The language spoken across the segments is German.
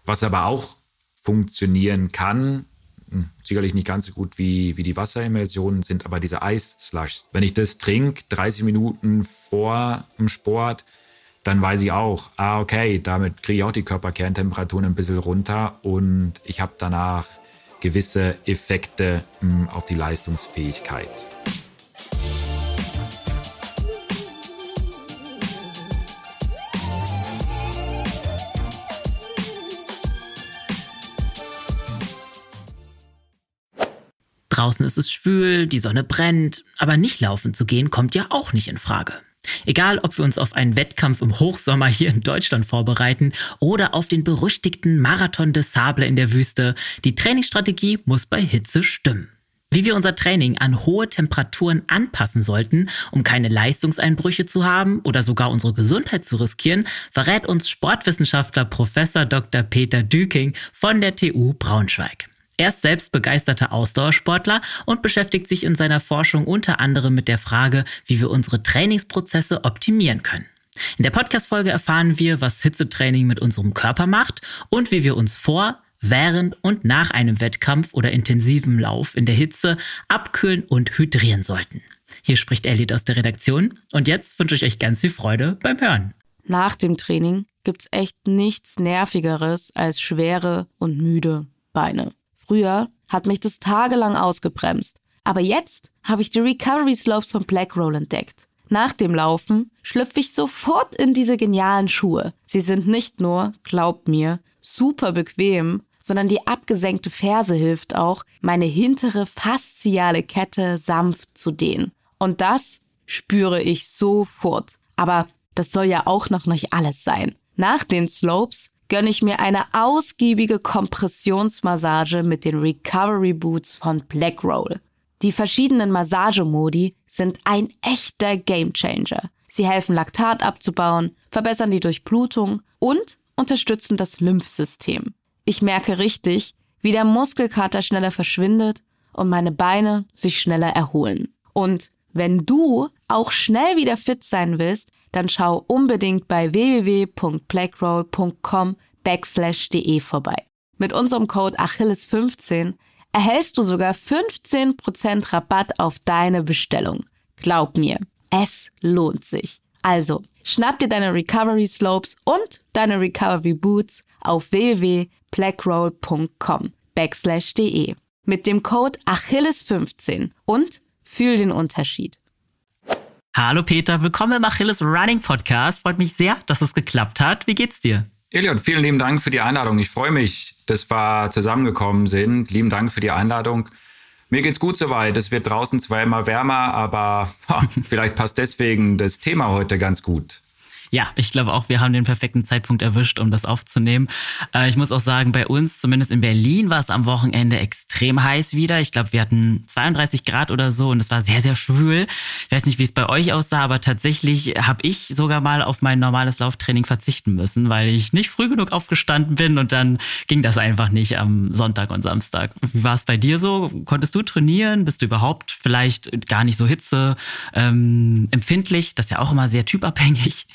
Was aber auch funktionieren kann, sicherlich nicht ganz so gut wie die Wasserimmersionen, sind aber diese Eisslushs. Wenn ich das trinke, 30 Minuten vor dem Sport, dann weiß ich auch, okay, damit kriege ich auch die Körperkerntemperaturen ein bisschen runter und ich habe danach gewisse Effekte auf die Leistungsfähigkeit. Draußen ist es schwül, die Sonne brennt, aber nicht laufen zu gehen kommt ja auch nicht in Frage. Egal, ob wir uns auf einen Wettkampf im Hochsommer hier in Deutschland vorbereiten oder auf den berüchtigten Marathon des Sables in der Wüste, die Trainingsstrategie muss bei Hitze stimmen. Wie wir unser Training an hohe Temperaturen anpassen sollten, um keine Leistungseinbrüche zu haben oder sogar unsere Gesundheit zu riskieren, verrät uns Sportwissenschaftler Prof. Dr. Peter Düking von der TU Braunschweig. Er ist selbst begeisterter Ausdauersportler und beschäftigt sich in seiner Forschung unter anderem mit der Frage, wie wir unsere Trainingsprozesse optimieren können. In der Podcast-Folge erfahren wir, was Hitzetraining mit unserem Körper macht und wie wir uns vor, während und nach einem Wettkampf oder intensivem Lauf in der Hitze abkühlen und hydrieren sollten. Hier spricht Elliot aus der Redaktion und jetzt wünsche ich euch ganz viel Freude beim Hören. Nach dem Training gibt's echt nichts Nervigeres als schwere und müde Beine. Früher hat mich das tagelang ausgebremst, aber jetzt habe ich die Recovery Slopes von Blackroll entdeckt. Nach dem Laufen schlüpfe ich sofort in diese genialen Schuhe. Sie sind nicht nur, glaubt mir, super bequem, sondern die abgesenkte Ferse hilft auch, meine hintere fasziale Kette sanft zu dehnen. Und das spüre ich sofort. Aber das soll ja auch noch nicht alles sein. Nach den Slopes gönne ich mir eine ausgiebige Kompressionsmassage mit den Recovery Boots von Blackroll. Die verschiedenen Massagemodi sind ein echter Gamechanger. Sie helfen Laktat abzubauen, verbessern die Durchblutung und unterstützen das Lymphsystem. Ich merke richtig, wie der Muskelkater schneller verschwindet und meine Beine sich schneller erholen. Und wenn du auch schnell wieder fit sein willst, dann schau unbedingt bei www.blackroll.com/de vorbei. Mit unserem Code Achilles15 erhältst du sogar 15% Rabatt auf deine Bestellung. Glaub mir, es lohnt sich. Also, schnapp dir deine Recovery Slopes und deine Recovery Boots auf www.blackroll.com/de mit dem Code Achilles15 und fühl den Unterschied. Hallo Peter, willkommen im Achilles Running Podcast. Freut mich sehr, dass es geklappt hat. Wie geht's dir? Elliot, vielen lieben Dank für die Einladung. Ich freue mich, dass wir zusammengekommen sind. Lieben Dank für die Einladung. Mir geht's gut soweit. Es wird draußen zwar immer wärmer, aber vielleicht passt deswegen das Thema heute ganz gut. Ja, ich glaube auch, wir haben den perfekten Zeitpunkt erwischt, um das aufzunehmen. Ich muss auch sagen, bei uns, zumindest in Berlin, war es am Wochenende extrem heiß wieder. Ich glaube, wir hatten 32 Grad oder so und es war sehr, sehr schwül. Ich weiß nicht, wie es bei euch aussah, aber tatsächlich habe ich sogar mal auf mein normales Lauftraining verzichten müssen, weil ich nicht früh genug aufgestanden bin und dann ging das einfach nicht am Sonntag und Samstag. Wie war es bei dir so? Konntest du trainieren? Bist du überhaupt vielleicht gar nicht so hitzeempfindlich? Das ist ja auch immer sehr typabhängig.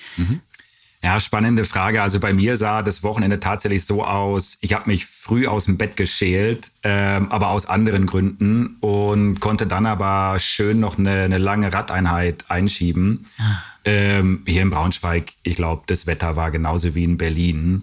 Ja, spannende Frage. Also bei mir sah das Wochenende tatsächlich so aus, ich habe mich früh aus dem Bett geschält, aber aus anderen Gründen und konnte dann aber schön noch eine lange Radeinheit einschieben. Hier in Braunschweig, ich glaube, das Wetter war genauso wie in Berlin.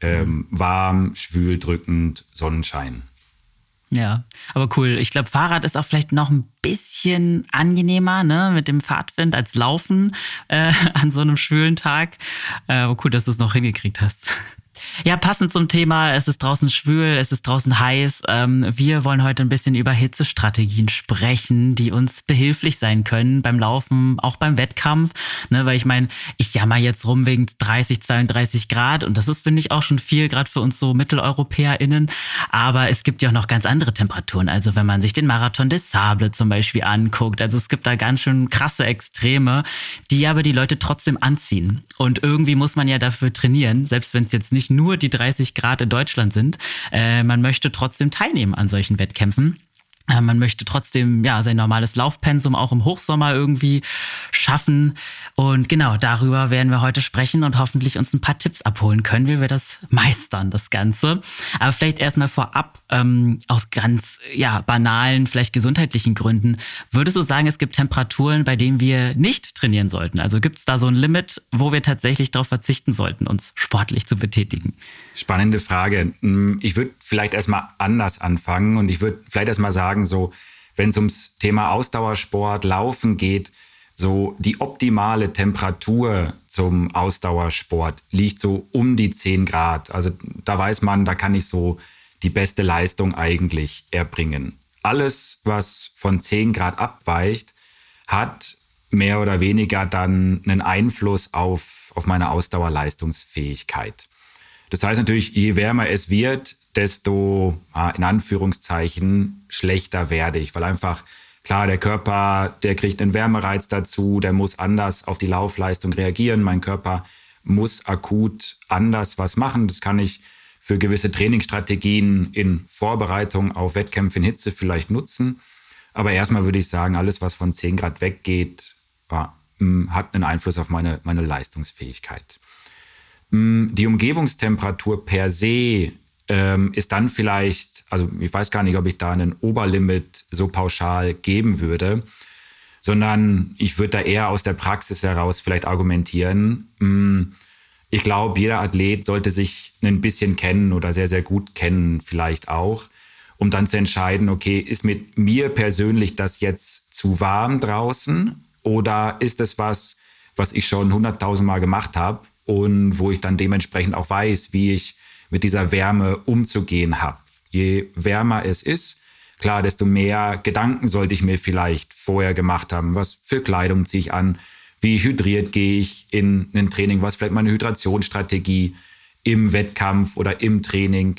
Warm, schwül, drückend, Sonnenschein. Ja, aber cool. Ich glaube, Fahrrad ist auch vielleicht noch ein bisschen angenehmer, ne, mit dem Fahrtwind als Laufen an so einem schwülen Tag. Aber cool, dass du es noch hingekriegt hast. Ja, passend zum Thema, es ist draußen schwül, es ist draußen heiß. Wir wollen heute ein bisschen über Hitzestrategien sprechen, die uns behilflich sein können beim Laufen, auch beim Wettkampf. Ne, weil ich meine, ich jammer jetzt rum wegen 30, 32 Grad und das ist, finde ich, auch schon viel, gerade für uns so MitteleuropäerInnen. Aber es gibt ja auch noch ganz andere Temperaturen. Also wenn man sich den Marathon des Sables zum Beispiel anguckt, also es gibt da ganz schön krasse Extreme, die aber die Leute trotzdem anziehen. Und irgendwie muss man ja dafür trainieren, selbst wenn es jetzt nicht nur die 30 Grad in Deutschland sind. Man möchte trotzdem teilnehmen an solchen Wettkämpfen. Man möchte trotzdem sein normales Laufpensum auch im Hochsommer irgendwie schaffen. Und genau darüber werden wir heute sprechen und hoffentlich uns ein paar Tipps abholen können, wie wir das meistern, das Ganze. Aber vielleicht erstmal vorab, aus ganz banalen, vielleicht gesundheitlichen Gründen. Würdest du sagen, es gibt Temperaturen, bei denen wir nicht trainieren sollten? Also gibt es da so ein Limit, wo wir tatsächlich darauf verzichten sollten, uns sportlich zu betätigen? Spannende Frage. Ich würde vielleicht erstmal anders anfangen und ich würde vielleicht erstmal sagen, so, wenn es ums Thema Ausdauersport, Laufen geht, so die optimale Temperatur zum Ausdauersport liegt so um die 10 Grad. Also da weiß man, da kann ich so die beste Leistung eigentlich erbringen. Alles, was von 10 Grad abweicht, hat mehr oder weniger dann einen Einfluss auf meine Ausdauerleistungsfähigkeit. Das heißt natürlich, je wärmer es wird, desto, in Anführungszeichen, schlechter werde ich. Weil einfach, klar, der Körper, der kriegt einen Wärmereiz dazu, der muss anders auf die Laufleistung reagieren. Mein Körper muss akut anders was machen. Das kann ich für gewisse Trainingsstrategien in Vorbereitung auf Wettkämpfe in Hitze vielleicht nutzen. Aber erstmal würde ich sagen, alles, was von 10 Grad weggeht, hat einen Einfluss auf meine Leistungsfähigkeit. Die Umgebungstemperatur per se ist dann vielleicht, also ich weiß gar nicht, ob ich da einen Oberlimit so pauschal geben würde, sondern ich würde da eher aus der Praxis heraus vielleicht argumentieren. Ich glaube, jeder Athlet sollte sich ein bisschen kennen oder sehr, sehr gut kennen vielleicht auch, um dann zu entscheiden, okay, ist mit mir persönlich das jetzt zu warm draußen oder ist es was ich schon 100.000 Mal gemacht habe und wo ich dann dementsprechend auch weiß, wie ich mit dieser Wärme umzugehen habe. Je wärmer es ist, klar, desto mehr Gedanken sollte ich mir vielleicht vorher gemacht haben. Was für Kleidung ziehe ich an? Wie hydriert gehe ich in ein Training? Was ist vielleicht meine Hydrationsstrategie im Wettkampf oder im Training?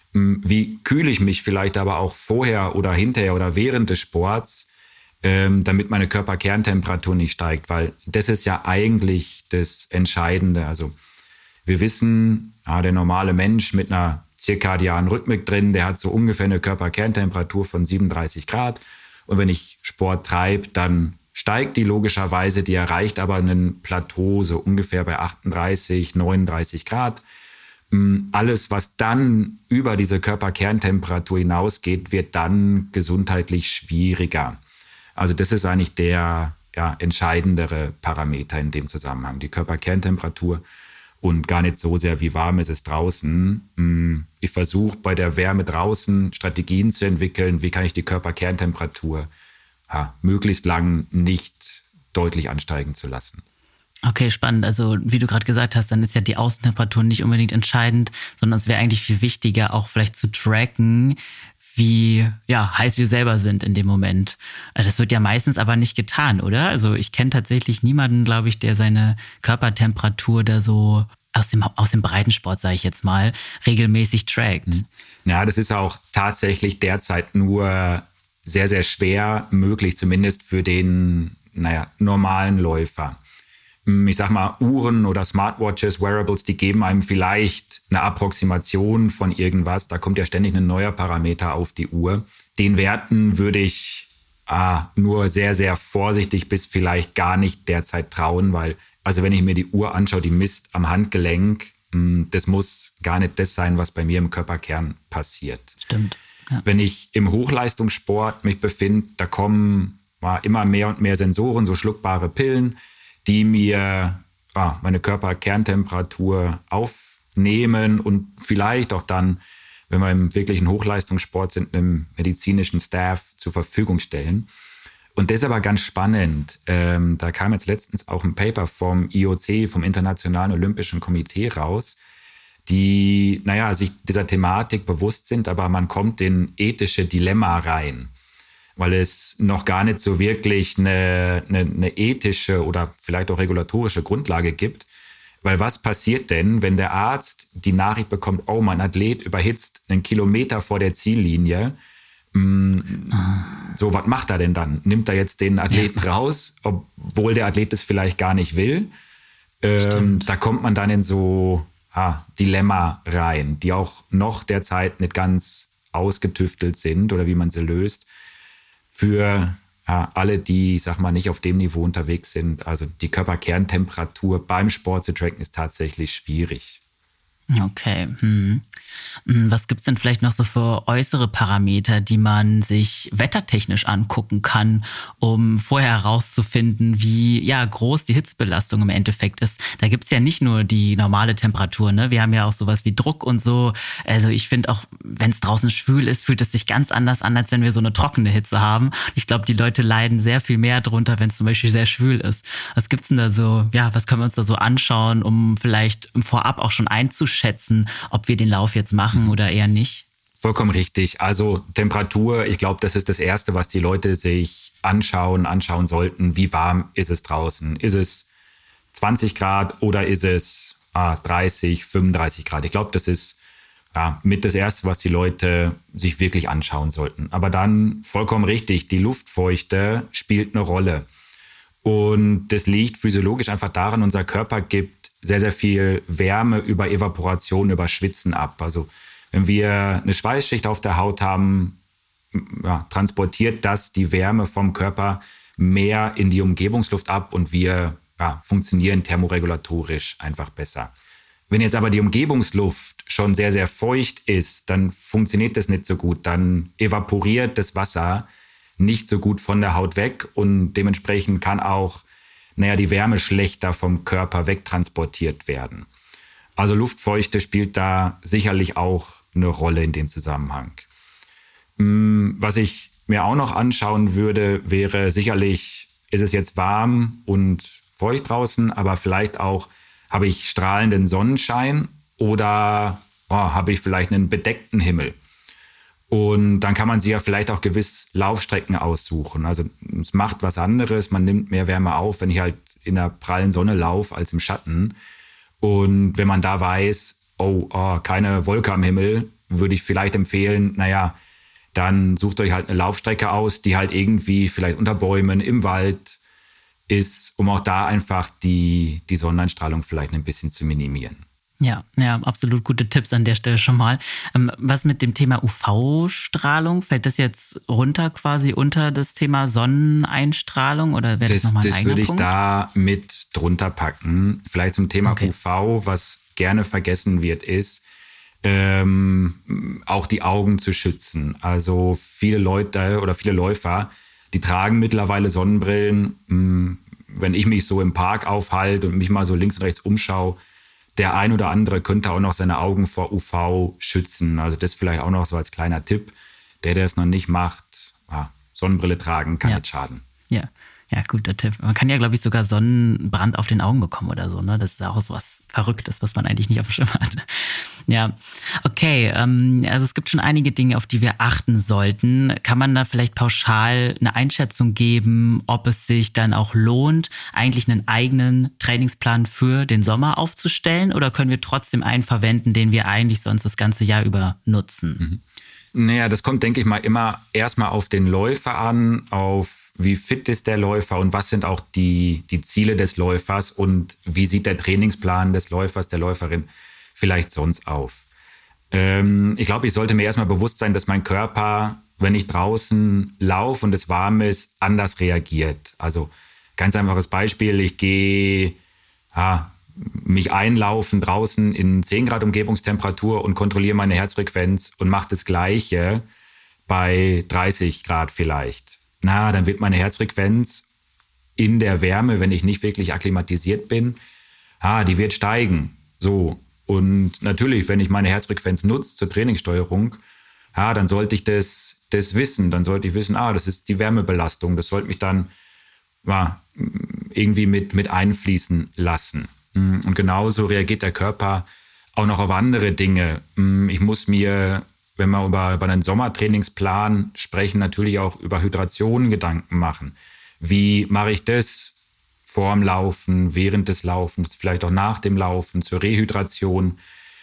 Wie kühle ich mich vielleicht aber auch vorher oder hinterher oder während des Sports, damit meine Körperkerntemperatur nicht steigt? Weil das ist ja eigentlich das Entscheidende. Also wir wissen, der normale Mensch mit einer zirkadianen Rhythmik drin, der hat so ungefähr eine Körperkerntemperatur von 37 Grad. Und wenn ich Sport treibe, dann steigt die logischerweise, die erreicht aber ein Plateau so ungefähr bei 38, 39 Grad. Alles, was dann über diese Körperkerntemperatur hinausgeht, wird dann gesundheitlich schwieriger. Also das ist eigentlich der entscheidendere Parameter in dem Zusammenhang, die Körperkerntemperatur. Und gar nicht so sehr, wie warm ist es draußen. Ich versuche bei der Wärme draußen Strategien zu entwickeln, wie kann ich die Körperkerntemperatur möglichst lang nicht deutlich ansteigen zu lassen. Okay, spannend. Also wie du gerade gesagt hast, dann ist ja die Außentemperatur nicht unbedingt entscheidend, sondern es wäre eigentlich viel wichtiger, auch vielleicht zu tracken, wie heiß wir selber sind in dem Moment. Das wird ja meistens aber nicht getan, oder? Also ich kenne tatsächlich niemanden, glaube ich, der seine Körpertemperatur da so aus dem Breitensport, sage ich jetzt mal, regelmäßig trackt. Ja, das ist auch tatsächlich derzeit nur sehr, sehr schwer möglich, zumindest für den normalen Läufer. Ich sag mal, Uhren oder Smartwatches, Wearables, die geben einem vielleicht eine Approximation von irgendwas. Da kommt ja ständig ein neuer Parameter auf die Uhr. Den Werten würde ich nur sehr, sehr vorsichtig bis vielleicht gar nicht derzeit trauen, weil, also wenn ich mir die Uhr anschaue, die misst am Handgelenk, das muss gar nicht das sein, was bei mir im Körperkern passiert. Stimmt. Ja. Wenn ich im Hochleistungssport mich befinde, da kommen immer mehr und mehr Sensoren, so schluckbare Pillen, die mir meine Körperkerntemperatur aufnehmen und vielleicht auch dann, wenn wir im wirklichen Hochleistungssport sind, einem medizinischen Staff zur Verfügung stellen. Und das ist aber ganz spannend. Da kam jetzt letztens auch ein Paper vom IOC, vom Internationalen Olympischen Komitee raus, die sich dieser Thematik bewusst sind, aber man kommt in ethische Dilemma rein, weil es noch gar nicht so wirklich eine ethische oder vielleicht auch regulatorische Grundlage gibt. Weil was passiert denn, wenn der Arzt die Nachricht bekommt, oh, mein Athlet überhitzt einen Kilometer vor der Ziellinie? So, was macht er denn dann? Nimmt er jetzt den Athleten raus, obwohl der Athlet es vielleicht gar nicht will? Da kommt man dann in so Dilemma rein, die auch noch derzeit nicht ganz ausgetüftelt sind oder wie man sie löst. für alle, die, sag mal, nicht auf dem Niveau unterwegs sind. Also die Körperkerntemperatur beim Sport zu tracken ist tatsächlich schwierig. Okay. Was gibt es denn vielleicht noch so für äußere Parameter, die man sich wettertechnisch angucken kann, um vorher herauszufinden, wie groß die Hitzebelastung im Endeffekt ist? Da gibt es ja nicht nur die normale Temperatur, ne? Wir haben ja auch sowas wie Druck und so. Also ich finde auch, wenn es draußen schwül ist, fühlt es sich ganz anders an, als wenn wir so eine trockene Hitze haben. Ich glaube, die Leute leiden sehr viel mehr drunter, wenn es zum Beispiel sehr schwül ist. Was gibt's denn da so, was können wir uns da so anschauen, um vielleicht im Vorab auch schon einzuschätzen, ob wir den Lauf jetzt machen oder eher nicht? Vollkommen richtig. Also Temperatur, ich glaube, das ist das Erste, was die Leute sich anschauen sollten. Wie warm ist es draußen? Ist es 20 Grad oder ist es 30, 35 Grad? Ich glaube, das ist mit das Erste, was die Leute sich wirklich anschauen sollten. Aber dann vollkommen richtig, die Luftfeuchte spielt eine Rolle. Und das liegt physiologisch einfach daran, unser Körper gibt sehr, sehr viel Wärme über Evaporation, über Schwitzen ab. Also wenn wir eine Schweißschicht auf der Haut haben, transportiert das die Wärme vom Körper mehr in die Umgebungsluft ab und wir funktionieren thermoregulatorisch einfach besser. Wenn jetzt aber die Umgebungsluft schon sehr, sehr feucht ist, dann funktioniert das nicht so gut. Dann evaporiert das Wasser nicht so gut von der Haut weg und dementsprechend kann auch die Wärme schlechter vom Körper wegtransportiert werden. Also Luftfeuchte spielt da sicherlich auch eine Rolle in dem Zusammenhang. Was ich mir auch noch anschauen würde, wäre sicherlich, ist es jetzt warm und feucht draußen, aber vielleicht auch, habe ich strahlenden Sonnenschein oder habe ich vielleicht einen bedeckten Himmel? Und dann kann man sich ja vielleicht auch gewiss Laufstrecken aussuchen. Also es macht was anderes, man nimmt mehr Wärme auf, wenn ich halt in der prallen Sonne laufe als im Schatten. Und wenn man da weiß, keine Wolke am Himmel, würde ich vielleicht empfehlen, dann sucht euch halt eine Laufstrecke aus, die halt irgendwie vielleicht unter Bäumen, im Wald ist, um auch da einfach die Sonneneinstrahlung vielleicht ein bisschen zu minimieren. Ja, absolut gute Tipps an der Stelle schon mal. Was mit dem Thema UV-Strahlung? Fällt das jetzt runter quasi unter das Thema Sonneneinstrahlung oder wäre das nochmal ein eigener Punkt? Das würde ich da mit drunter packen. Vielleicht zum Thema UV, was gerne vergessen wird, ist, auch die Augen zu schützen. Also viele Leute oder viele Läufer, die tragen mittlerweile Sonnenbrillen. Wenn ich mich so im Park aufhalte und mich mal so links und rechts umschaue, der ein oder andere könnte auch noch seine Augen vor UV schützen. Also das vielleicht auch noch so als kleiner Tipp. Der es noch nicht macht, Sonnenbrille tragen kann nicht schaden. Ja, guter Tipp. Man kann ja, glaube ich, sogar Sonnenbrand auf den Augen bekommen oder so, ne? Das ist auch so was Verrücktes, was man eigentlich nicht auf dem Schirm hat. Ja, okay. Also es gibt schon einige Dinge, auf die wir achten sollten. Kann man da vielleicht pauschal eine Einschätzung geben, ob es sich dann auch lohnt, eigentlich einen eigenen Trainingsplan für den Sommer aufzustellen? Oder können wir trotzdem einen verwenden, den wir eigentlich sonst das ganze Jahr über nutzen? Das kommt, denke ich mal, immer erstmal auf den Läufer an, auf wie fit ist der Läufer und was sind auch die Ziele des Läufers und wie sieht der Trainingsplan des Läufers, der Läuferin vielleicht sonst auf. Ich glaube, ich sollte mir erstmal bewusst sein, dass mein Körper, wenn ich draußen laufe und es warm ist, anders reagiert. Also ganz einfaches Beispiel, ich gehe mich einlaufen draußen in 10 Grad Umgebungstemperatur und kontrolliere meine Herzfrequenz und mache das Gleiche bei 30 Grad vielleicht. Dann wird meine Herzfrequenz in der Wärme, wenn ich nicht wirklich akklimatisiert bin, die wird steigen. So. Und natürlich, wenn ich meine Herzfrequenz nutze zur Trainingssteuerung, dann sollte ich das wissen. Dann sollte ich wissen, das ist die Wärmebelastung. Das sollte mich dann irgendwie mit einfließen lassen. Und genauso reagiert der Körper auch noch auf andere Dinge. Ich muss mir, wenn wir über einen Sommertrainingsplan sprechen, natürlich auch über Hydration Gedanken machen. Wie mache ich das vorm Laufen, während des Laufens, vielleicht auch nach dem Laufen, zur Rehydration?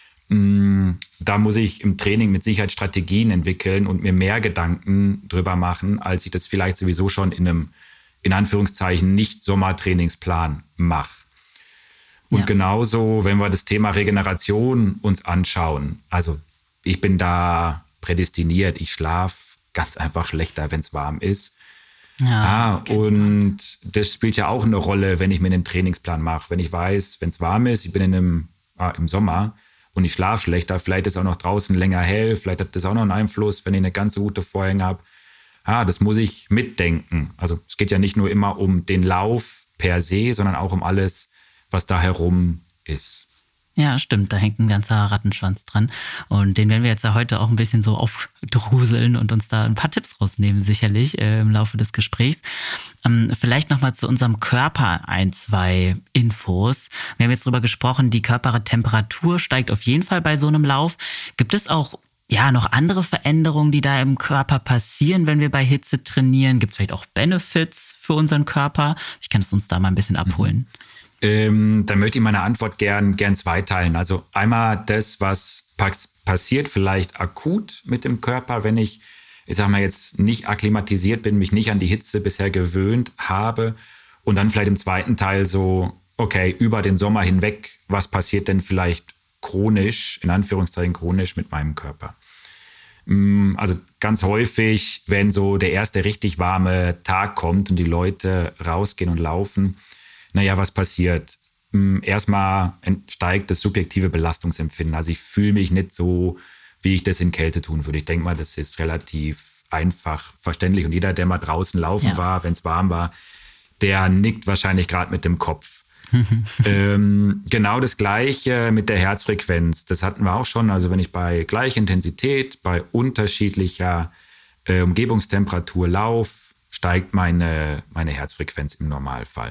Da muss ich im Training mit Sicherheit Strategien entwickeln und mir mehr Gedanken drüber machen, als ich das vielleicht sowieso schon in einem, in Anführungszeichen, Nicht-Sommertrainingsplan mache. Und genauso, wenn wir das Thema Regeneration uns anschauen, also ich bin da prädestiniert, ich schlafe ganz einfach schlechter, wenn es warm ist. Okay. Und das spielt ja auch eine Rolle, wenn ich mir einen Trainingsplan mache. Wenn ich weiß, wenn es warm ist, ich bin im Sommer und ich schlafe schlechter, vielleicht ist auch noch draußen länger hell, vielleicht hat das auch noch einen Einfluss, wenn ich eine ganz gute Vorhänge habe. Das muss ich mitdenken. Also es geht ja nicht nur immer um den Lauf per se, sondern auch um alles, was da herum ist. Ja, stimmt, da hängt ein ganzer Rattenschwanz dran. Und den werden wir jetzt ja heute auch ein bisschen so aufdruseln und uns da ein paar Tipps rausnehmen, sicherlich im Laufe des Gesprächs. Vielleicht nochmal zu unserem Körper 2 Infos. Wir haben jetzt drüber gesprochen, die Körpertemperatur steigt auf jeden Fall bei so einem Lauf. Gibt es auch noch andere Veränderungen, die da im Körper passieren, wenn wir bei Hitze trainieren? Gibt es vielleicht auch Benefits für unseren Körper? Ich kann es uns da mal ein bisschen abholen. Dann möchte ich meine Antwort gern zweiteilen. Also einmal das, was passiert vielleicht akut mit dem Körper, wenn ich sag mal jetzt nicht akklimatisiert bin, mich nicht an die Hitze bisher gewöhnt habe. Und dann vielleicht im zweiten Teil so, okay, über den Sommer hinweg, was passiert denn vielleicht chronisch, in Anführungszeichen chronisch mit meinem Körper? Also ganz häufig, wenn so der erste richtig warme Tag kommt und die Leute rausgehen und laufen, was passiert? Erstmal steigt das subjektive Belastungsempfinden. Also ich fühle mich nicht so, wie ich das in Kälte tun würde. Ich denke mal, das ist relativ einfach verständlich. Und jeder, der mal draußen laufen war, wenn es warm war, der nickt wahrscheinlich gerade mit dem Kopf. Genau das Gleiche mit der Herzfrequenz. Das hatten wir auch schon. Also wenn ich bei gleicher Intensität, bei unterschiedlicher Umgebungstemperatur laufe, steigt meine Herzfrequenz im Normalfall.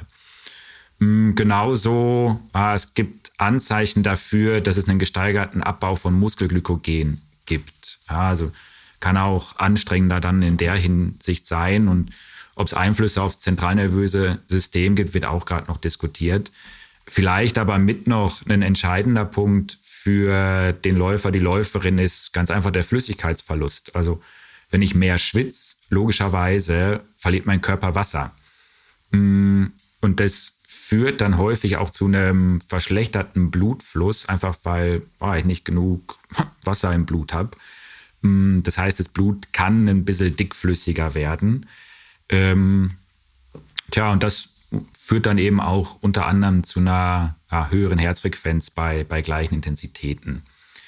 Genauso, es gibt Anzeichen dafür, dass es einen gesteigerten Abbau von Muskelglykogen gibt. Also kann auch anstrengender dann in der Hinsicht sein. Und ob es Einflüsse aufs zentralnervöse System gibt, wird auch gerade noch diskutiert. Vielleicht aber mit noch ein entscheidender Punkt für den Läufer, die Läuferin ist ganz einfach der Flüssigkeitsverlust. Also wenn ich mehr schwitze, logischerweise verliert mein Körper Wasser. Und das führt dann häufig auch zu einem verschlechterten Blutfluss, einfach weil ich nicht genug Wasser im Blut habe. Das heißt, das Blut kann ein bisschen dickflüssiger werden. Und das führt dann eben auch unter anderem zu einer höheren Herzfrequenz bei gleichen Intensitäten.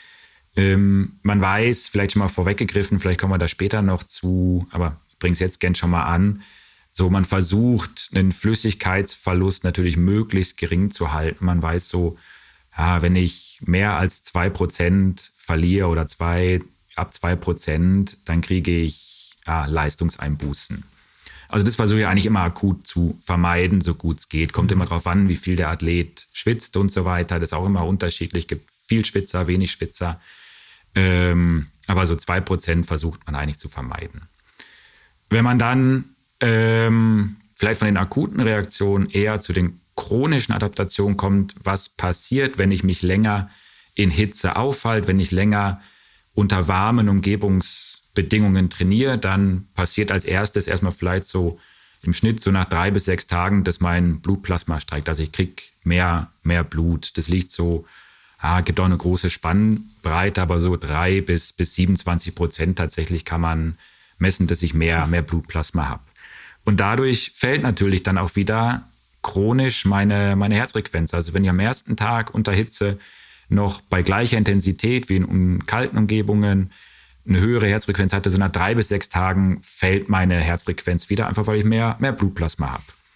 Man weiß, vielleicht schon mal vorweggegriffen, vielleicht kommen wir da später noch zu, aber ich bringe es jetzt gern schon mal an. So, man versucht, einen Flüssigkeitsverlust natürlich möglichst gering zu halten. Man weiß so, wenn ich mehr als 2% verliere oder ab 2%, dann kriege ich Leistungseinbußen. Also das versuche ich eigentlich immer akut zu vermeiden, so gut es geht. Kommt immer darauf an, wie viel der Athlet schwitzt und so weiter. Das ist auch immer unterschiedlich. Es gibt viel Schwitzer, wenig Schwitzer. Aber so 2% versucht man eigentlich zu vermeiden. Wenn man dann vielleicht von den akuten Reaktionen eher zu den chronischen Adaptationen kommt, was passiert, wenn ich mich länger in Hitze aufhalte, wenn ich länger unter warmen Umgebungsbedingungen trainiere, dann passiert als erstes erstmal vielleicht so im Schnitt so nach 3 bis 6 Tagen, dass mein Blutplasma steigt. Also ich kriege mehr Blut. Das liegt so, gibt auch eine große Spannbreite, aber so 3 bis 27% tatsächlich kann man messen, dass ich mehr Blutplasma habe. Und dadurch fällt natürlich dann auch wieder chronisch meine Herzfrequenz. Also wenn ich am ersten Tag unter Hitze noch bei gleicher Intensität wie in kalten Umgebungen eine höhere Herzfrequenz hatte, so nach 3 bis 6 Tagen fällt meine Herzfrequenz wieder, einfach weil ich mehr Blutplasma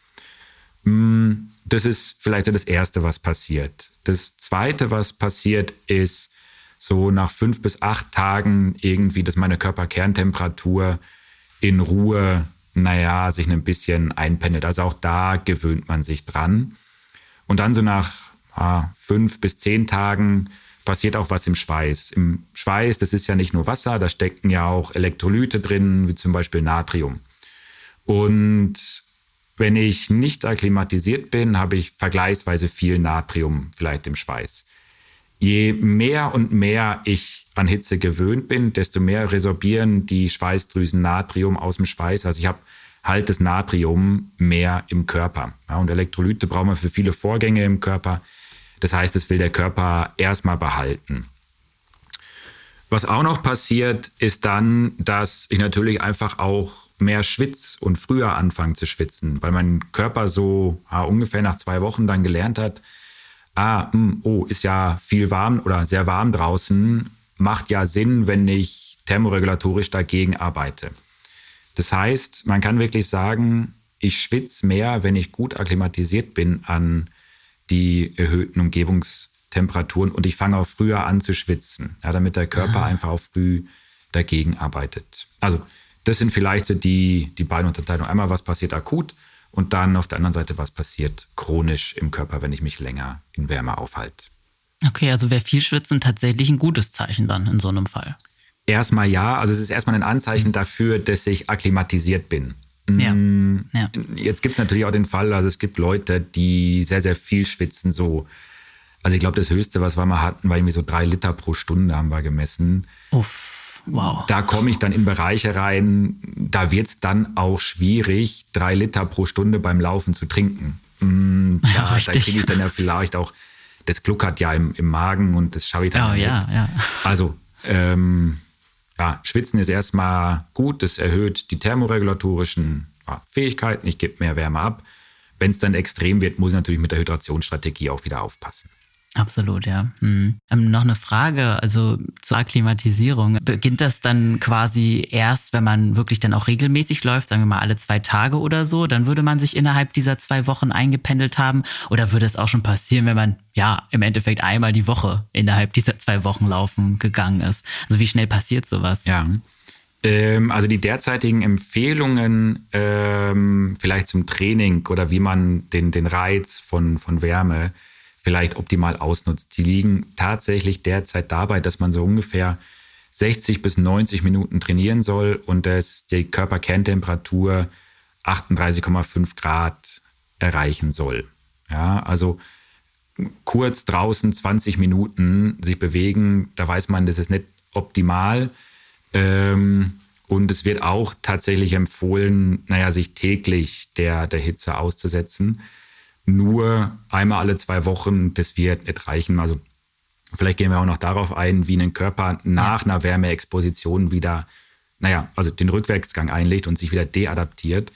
habe. Das ist vielleicht so das Erste, was passiert. Das Zweite, was passiert, ist so nach 5 bis 8 Tagen irgendwie, dass meine Körperkerntemperatur in Ruhe sich ein bisschen einpendelt. Also auch da gewöhnt man sich dran. Und dann so nach 5 bis 10 Tagen passiert auch was im Schweiß. Im Schweiß, das ist ja nicht nur Wasser, da stecken ja auch Elektrolyte drin, wie zum Beispiel Natrium. Und wenn ich nicht akklimatisiert bin, habe ich vergleichsweise viel Natrium vielleicht im Schweiß. Je mehr und mehr ich an Hitze gewöhnt bin, desto mehr resorbieren die Schweißdrüsen Natrium aus dem Schweiß. Also ich habe halt das Natrium mehr im Körper. Ja, und Elektrolyte brauchen wir für viele Vorgänge im Körper. Das heißt, das will der Körper erstmal behalten. Was auch noch passiert, ist dann, dass ich natürlich einfach auch mehr schwitze und früher anfange zu schwitzen, weil mein Körper so ungefähr nach 2 Wochen dann gelernt hat, ist ja viel warm oder sehr warm draußen, macht ja Sinn, wenn ich thermoregulatorisch dagegen arbeite. Das heißt, man kann wirklich sagen, ich schwitze mehr, wenn ich gut akklimatisiert bin an die erhöhten Umgebungstemperaturen und ich fange auch früher an zu schwitzen, damit der Körper einfach auch früh dagegen arbeitet. Also das sind vielleicht so die beiden Unterteilungen. Einmal, was passiert akut und dann auf der anderen Seite, was passiert chronisch im Körper, wenn ich mich länger in Wärme aufhalte. Okay, also wäre viel Schwitzen tatsächlich ein gutes Zeichen dann in so einem Fall. Erstmal ja, also es ist erstmal ein Anzeichen dafür, dass ich akklimatisiert bin. Ja. Jetzt gibt es natürlich auch den Fall, also es gibt Leute, die sehr, sehr viel schwitzen. So. Also ich glaube, das Höchste, was wir mal hatten, war irgendwie so 3 Liter pro Stunde, haben wir gemessen. Uff, wow. Da komme ich dann in Bereiche rein, da wird es dann auch schwierig, 3 Liter pro Stunde beim Laufen zu trinken. Da kriege ich dann ja vielleicht auch, das gluckert ja im Magen und das schaue ich dann nicht. Ja. Also, Schwitzen ist erstmal gut, das erhöht die thermoregulatorischen Fähigkeiten, ich gebe mehr Wärme ab. Wenn es dann extrem wird, muss ich natürlich mit der Hydrationsstrategie auch wieder aufpassen. Absolut, ja. Noch eine Frage, also zur Akklimatisierung. Beginnt das dann quasi erst, wenn man wirklich dann auch regelmäßig läuft, sagen wir mal alle 2 Tage oder so, dann würde man sich innerhalb dieser 2 Wochen eingependelt haben? Oder würde es auch schon passieren, wenn man im Endeffekt einmal die Woche innerhalb dieser 2 Wochen laufen gegangen ist? Also wie schnell passiert sowas? Ja, also die derzeitigen Empfehlungen vielleicht zum Training oder wie man den Reiz von Wärme vielleicht optimal ausnutzt. Die liegen tatsächlich derzeit dabei, dass man so ungefähr 60 bis 90 Minuten trainieren soll und dass die Körperkerntemperatur 38,5 Grad erreichen soll. Ja, also kurz draußen 20 Minuten sich bewegen, da weiß man, das ist nicht optimal. Und es wird auch tatsächlich empfohlen, sich täglich der Hitze auszusetzen. Nur einmal alle 2 Wochen, das wird nicht reichen. Also vielleicht gehen wir auch noch darauf ein, wie ein Körper nach einer Wärmeexposition wieder, also den Rückwärtsgang einlegt und sich wieder deadaptiert.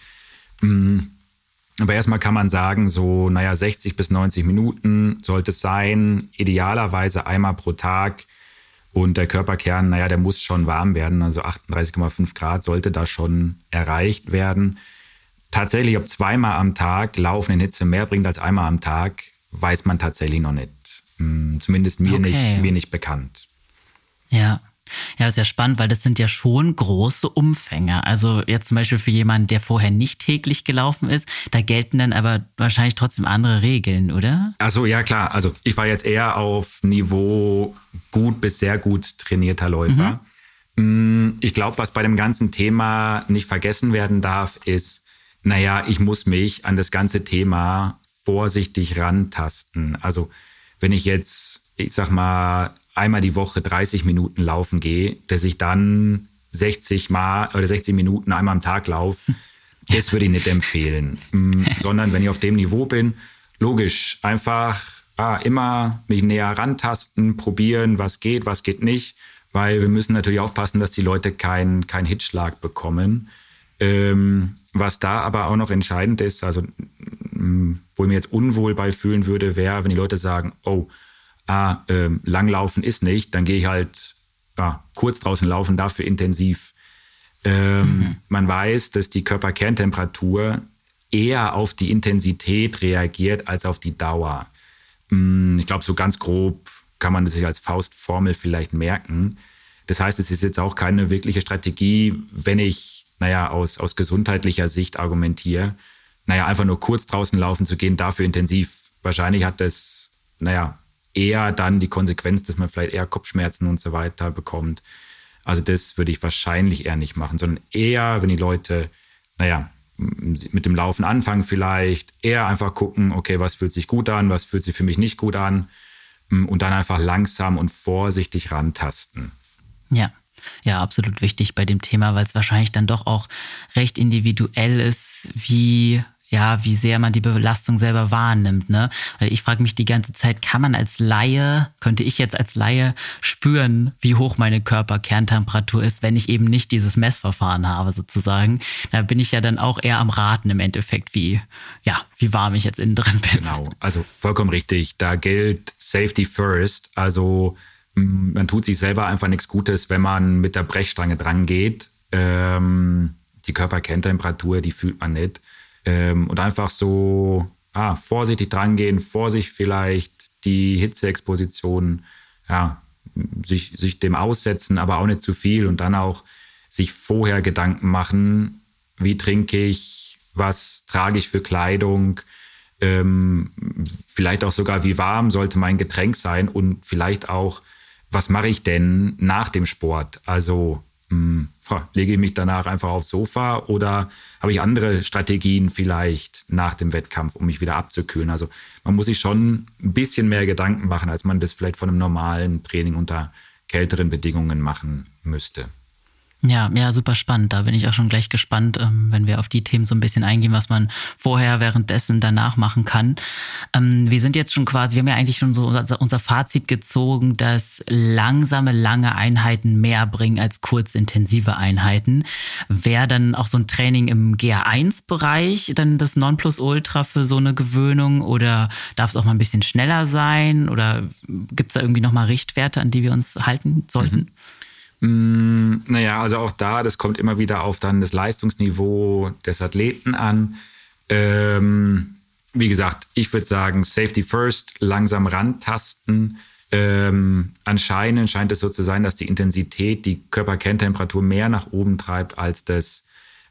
Aber erstmal kann man sagen, so 60 bis 90 Minuten sollte es sein, idealerweise einmal pro Tag. Und der Körperkern, der muss schon warm werden, also 38,5 Grad sollte da schon erreicht werden. Tatsächlich, ob 2-mal am Tag Laufen in Hitze mehr bringt als 1-mal am Tag, weiß man tatsächlich noch nicht. Zumindest mir nicht bekannt. Ja, ist ja spannend, weil das sind ja schon große Umfänge. Also jetzt zum Beispiel für jemanden, der vorher nicht täglich gelaufen ist, da gelten dann aber wahrscheinlich trotzdem andere Regeln, oder? Also ja, klar. Also ich war jetzt eher auf Niveau gut bis sehr gut trainierter Läufer. Ich glaube, was bei dem ganzen Thema nicht vergessen werden darf, ist, ich muss mich an das ganze Thema vorsichtig rantasten. Also wenn ich jetzt, ich sag mal, einmal die Woche 30 Minuten laufen gehe, dass ich dann 60 Minuten einmal am Tag laufe, das würde ich nicht empfehlen. Sondern wenn ich auf dem Niveau bin, logisch, einfach immer mich näher rantasten, probieren, was geht nicht. Weil wir müssen natürlich aufpassen, dass die Leute keinen Hitzschlag bekommen. Was da aber auch noch entscheidend ist, also wo ich mir jetzt unwohl bei fühlen würde, wäre, wenn die Leute sagen, Langlaufen ist nicht, dann gehe ich halt kurz draußen laufen, dafür intensiv. Man weiß, dass die Körperkerntemperatur eher auf die Intensität reagiert als auf die Dauer. Ich glaube, so ganz grob kann man das sich als Faustformel vielleicht merken. Das heißt, es ist jetzt auch keine wirkliche Strategie, wenn ich aus gesundheitlicher Sicht argumentiere, einfach nur kurz draußen laufen zu gehen, dafür intensiv. Wahrscheinlich hat das, eher dann die Konsequenz, dass man vielleicht eher Kopfschmerzen und so weiter bekommt. Also das würde ich wahrscheinlich eher nicht machen, sondern eher, wenn die Leute, mit dem Laufen anfangen vielleicht, eher einfach gucken, okay, was fühlt sich gut an, was fühlt sich für mich nicht gut an und dann einfach langsam und vorsichtig rantasten. Ja, absolut wichtig bei dem Thema, weil es wahrscheinlich dann doch auch recht individuell ist, wie ja, wie sehr man die Belastung selber wahrnimmt, ne? Weil ich frage mich die ganze Zeit, könnte ich jetzt als Laie spüren, wie hoch meine Körperkerntemperatur ist, wenn ich eben nicht dieses Messverfahren habe sozusagen. Da bin ich ja dann auch eher am Raten im Endeffekt, wie warm ich jetzt innen drin bin. Genau, also vollkommen richtig. Da gilt Safety first. Also man tut sich selber einfach nichts Gutes, wenn man mit der Brechstange dran geht. Die Körperkerntemperatur, die fühlt man nicht. Und einfach so vorsichtig dran gehen, Vorsicht vielleicht die Hitzeexposition, sich dem aussetzen, aber auch nicht zu viel und dann auch sich vorher Gedanken machen, wie trinke ich, was trage ich für Kleidung, vielleicht auch sogar, wie warm sollte mein Getränk sein und vielleicht auch, was mache ich denn nach dem Sport? Also lege ich mich danach einfach aufs Sofa oder habe ich andere Strategien vielleicht nach dem Wettkampf, um mich wieder abzukühlen? Also man muss sich schon ein bisschen mehr Gedanken machen, als man das vielleicht von einem normalen Training unter kälteren Bedingungen machen müsste. Ja, super spannend. Da bin ich auch schon gleich gespannt, wenn wir auf die Themen so ein bisschen eingehen, was man vorher, währenddessen, danach machen kann. Wir sind jetzt schon wir haben ja eigentlich schon so unser Fazit gezogen, dass langsame, lange Einheiten mehr bringen als kurzintensive Einheiten. Wäre dann auch so ein Training im GA1-Bereich dann das Nonplusultra für so eine Gewöhnung oder darf es auch mal ein bisschen schneller sein oder gibt es da irgendwie nochmal Richtwerte, an die wir uns halten sollten? Naja, also auch das kommt immer wieder auf dann das Leistungsniveau des Athleten an. Wie gesagt, ich würde sagen, Safety first, langsam rantasten. Anscheinend scheint es so zu sein, dass die Intensität die Körperkerntemperatur mehr nach oben treibt als das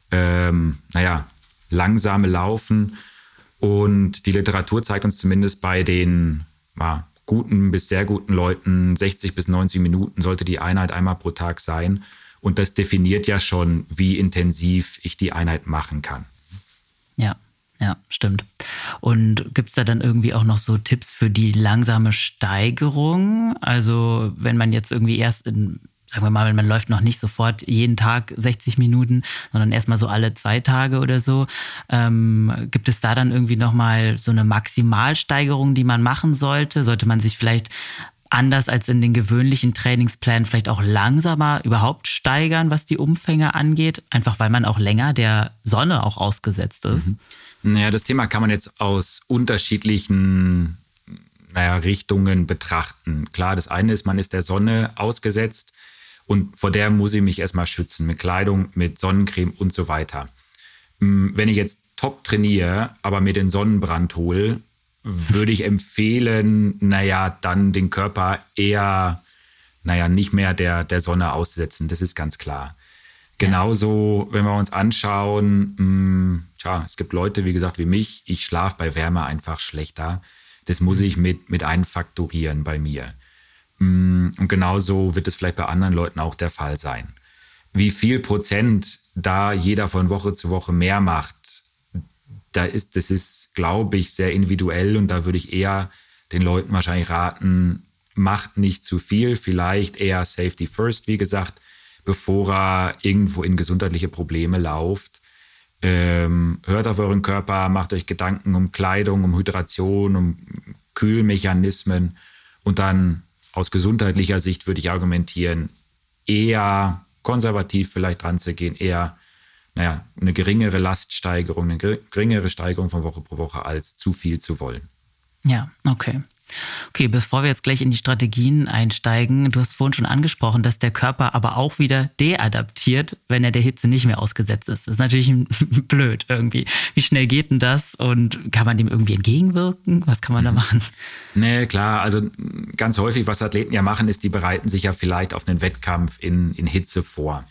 langsame Laufen. Und die Literatur zeigt uns zumindest bei den guten bis sehr guten Leuten, 60 bis 90 Minuten sollte die Einheit einmal pro Tag sein. Und das definiert ja schon, wie intensiv ich die Einheit machen kann. Ja, stimmt. Und gibt es da dann irgendwie auch noch so Tipps für die langsame Steigerung? Also wenn man jetzt irgendwie sagen wir mal, man läuft noch nicht sofort jeden Tag 60 Minuten, sondern erstmal so alle 2 Tage oder so. Gibt es da dann irgendwie nochmal so eine Maximalsteigerung, die man machen sollte? Sollte man sich vielleicht anders als in den gewöhnlichen Trainingsplänen vielleicht auch langsamer überhaupt steigern, was die Umfänge angeht? Einfach weil man auch länger der Sonne auch ausgesetzt ist. Naja, das Thema kann man jetzt aus unterschiedlichen Richtungen betrachten. Klar, das eine ist, man ist der Sonne ausgesetzt und vor der muss ich mich erstmal schützen mit Kleidung, mit Sonnencreme und so weiter. Wenn ich jetzt top trainiere, aber mir den Sonnenbrand hole, würde ich empfehlen, dann den Körper eher, nicht mehr der Sonne aussetzen. Das ist ganz klar. Genauso, wenn wir uns anschauen, es gibt Leute, wie gesagt, wie mich, ich schlafe bei Wärme einfach schlechter. Das muss ich mit einfaktorieren bei mir. Und genauso wird es vielleicht bei anderen Leuten auch der Fall sein. Wie viel Prozent da jeder von Woche zu Woche mehr macht, das ist, glaube ich, sehr individuell und da würde ich eher den Leuten wahrscheinlich raten, macht nicht zu viel, vielleicht eher Safety first, wie gesagt, bevor er irgendwo in gesundheitliche Probleme lauft. Hört auf euren Körper, macht euch Gedanken um Kleidung, um Hydration, um Kühlmechanismen und dann aus gesundheitlicher Sicht würde ich argumentieren, eher konservativ vielleicht dran zu gehen, eher eine geringere Laststeigerung, eine geringere Steigerung von Woche pro Woche als zu viel zu wollen. Ja, okay. Okay, bevor wir jetzt gleich in die Strategien einsteigen, du hast vorhin schon angesprochen, dass der Körper aber auch wieder deadaptiert, wenn er der Hitze nicht mehr ausgesetzt ist. Das ist natürlich blöd irgendwie. Wie schnell geht denn das und kann man dem irgendwie entgegenwirken? Was kann man da machen? Nee, klar, also ganz häufig, was Athleten ja machen, ist, die bereiten sich ja vielleicht auf einen Wettkampf in Hitze vor.